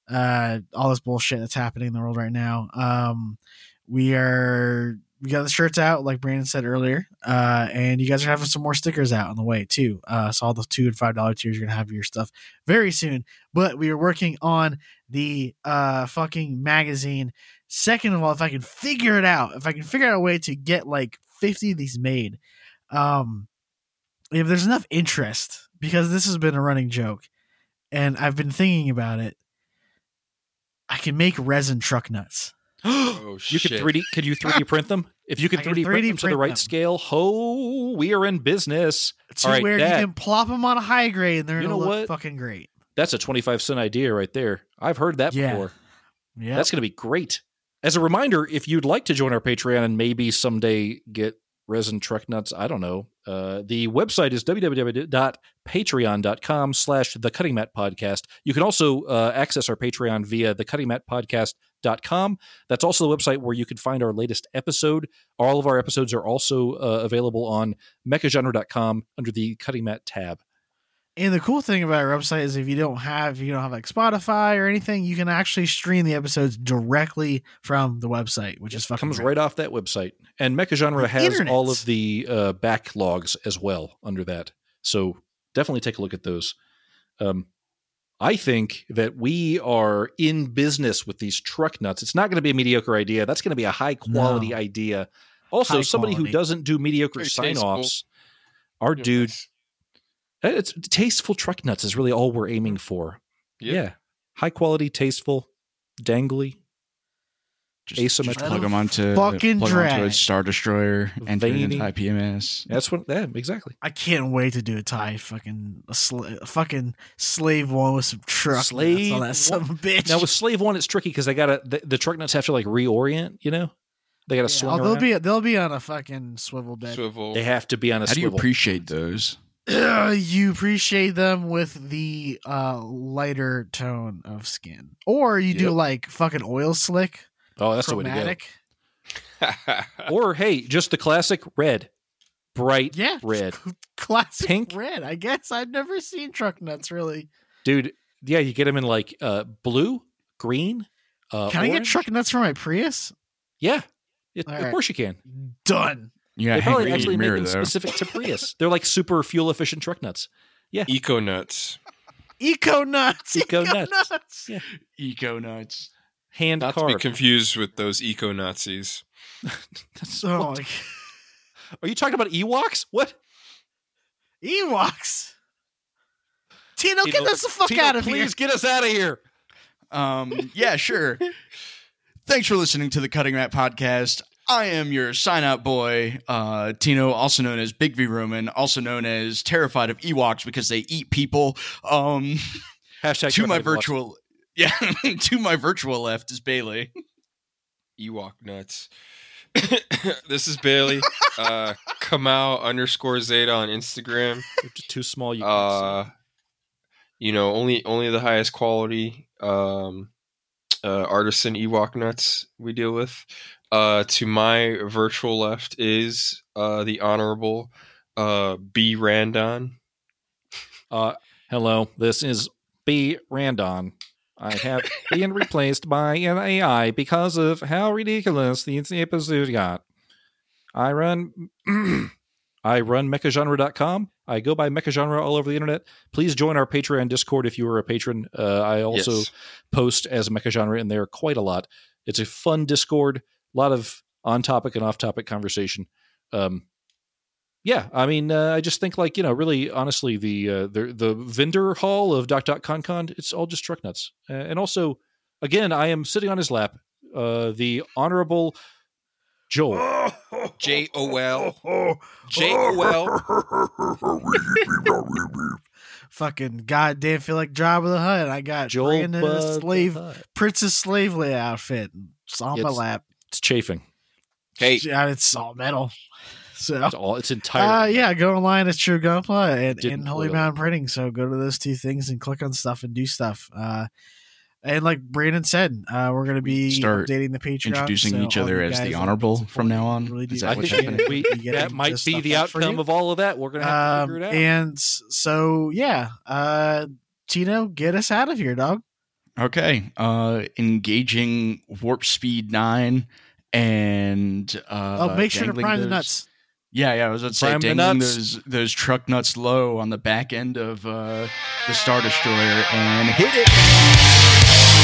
all this bullshit that's happening in the world right now. We got the shirts out, like Brandon said earlier, and you guys are having some more stickers out on the way too. So all the $2 and $5 tiers, you're gonna have your stuff very soon. But we are working on the fucking magazine. Second of all, if I can figure out a way to get like 50 of these made, if there's enough interest, because this has been a running joke, and I've been thinking about it, I can make resin truck nuts. Oh You shit! could you 3D print them? If you could I can 3D print 3D them to the print right them. scale, we are in business. To All right, where that- you can plop them on a high grade and they're You gonna know look what? fucking great. That's a 25-cent idea right there. I've heard that Yeah. before. Yeah, That's going to be great. As a reminder, if you'd like to join our Patreon and maybe someday get resin truck nuts, I don't know. The website is www.patreon.com/thecuttingmatpodcast. You can also access our Patreon via thecuttingmatpodcast.com. That's also the website where you can find our latest episode. All of our episodes are also available on mechagenre.com under the Cutting Mat tab. and the cool thing about our website is if you don't have like Spotify or anything, you can actually stream the episodes directly from the website, which is fucking Comes great. right off that website. And Mechagenre The has all internets. of the backlogs as well under that. So definitely take a look at those. I think that we are in business with these truck nuts. It's not going to be a mediocre idea. That's going to be a high quality No. idea. Also, High somebody quality. who doesn't do mediocre Very sign tasteful. offs, our dude, it's tasteful truck nuts is really all we're aiming for. Yep. Yeah. High quality, tasteful, dangly. Just Asymmetrical. plug them onto, Fucking plug 'em onto drag. a Star Destroyer, enter it into Veiny. IPMS. That's what, yeah, exactly. I can't wait to do a tie fucking fucking slave one with some truck Slave nuts on that son of a bitch. Now with Slave One, it's tricky because they gotta the truck nuts have to like reorient. You know, they gotta swing they'll around. they'll be on a fucking swivel bed. Swivel. They have to be on a How do you swivel. appreciate those? You appreciate them with the lighter tone of skin, or you do Yep. like fucking oil slick, Oh, that's the way to chromatic. go. Or hey, just the classic red, bright Yeah, red. classic Pink. red. I guess I've never seen truck nuts really. dude. Yeah, you get them in like blue, green. Can I get orange. truck nuts for my Prius? Yeah, All of right. course you can. Done. Yeah, They probably hang actually make mirror them though. specific to Prius. They're like super fuel efficient truck nuts. Eco nuts. Eco nuts. Eco nuts. Yeah. Eco nuts. Hand Not to be carved. confused with those eco Nazis. That's- Oh, what? Are you talking about Ewoks? What? Ewoks. Tino, Tino, get us the fuck Tino, out of please here. get us out of here. Yeah, sure. Thanks for listening to the Cutting Rat Podcast. I am your sign out boy, Tino, also known as Big V Roman, also known as terrified of Ewoks because they eat people. Hashtag To my Ewoks. virtual, yeah, to my virtual left is Bailey. Ewok nuts. This is Bailey. Kamau_Zeta on Instagram. They're just too small. You can't see. Only the highest quality artisan Ewok nuts we deal with. To my virtual left is the Honorable B. Randon. Hello, this is B. Randon. I have been replaced by an AI because of how ridiculous these episodes got. I run mechagenre.com. I go by mechagenre all over the internet. Please join our Patreon Discord if you are a patron. I also Yes. post as mechagenre in there quite a lot. It's a fun Discord, a lot of on-topic and off-topic conversation. Yeah, I mean, I just think really, honestly, the vendor hall of .ConCon, it's all just truck nuts. And also, again, I am sitting on his lap, the Honorable Joel. JOL. JOL. Fucking goddamn feel like Job of the Hutt. I got Joel Brandon in a Bud slave the Hutt. Princess Slavely outfit. It's on my It's- lap. It's chafing. Hey, Yeah, it's all metal. So It's entirely. yeah, go online at True Gunpla Didn't and Holy boil. Mountain Printing. So go to those two things and click on stuff and do stuff. And like Brandon said, we're going to be Start updating the Patreon, introducing so each all other you as the guys that Honorable support from now it, on? really do Is that I what's appreciate think happening? it. we, You get that it, might just be stuff the out for outcome you. of all of that. We're going to have to figure it out. And so yeah, Tino, get us out of here, dog. Okay. Engaging Warp Speed 9 and Make sure to dangling prime the those- nuts. Yeah, I was about to say Prime the dangling nuts. those truck nuts low on the back end of the Star Destroyer and hit it.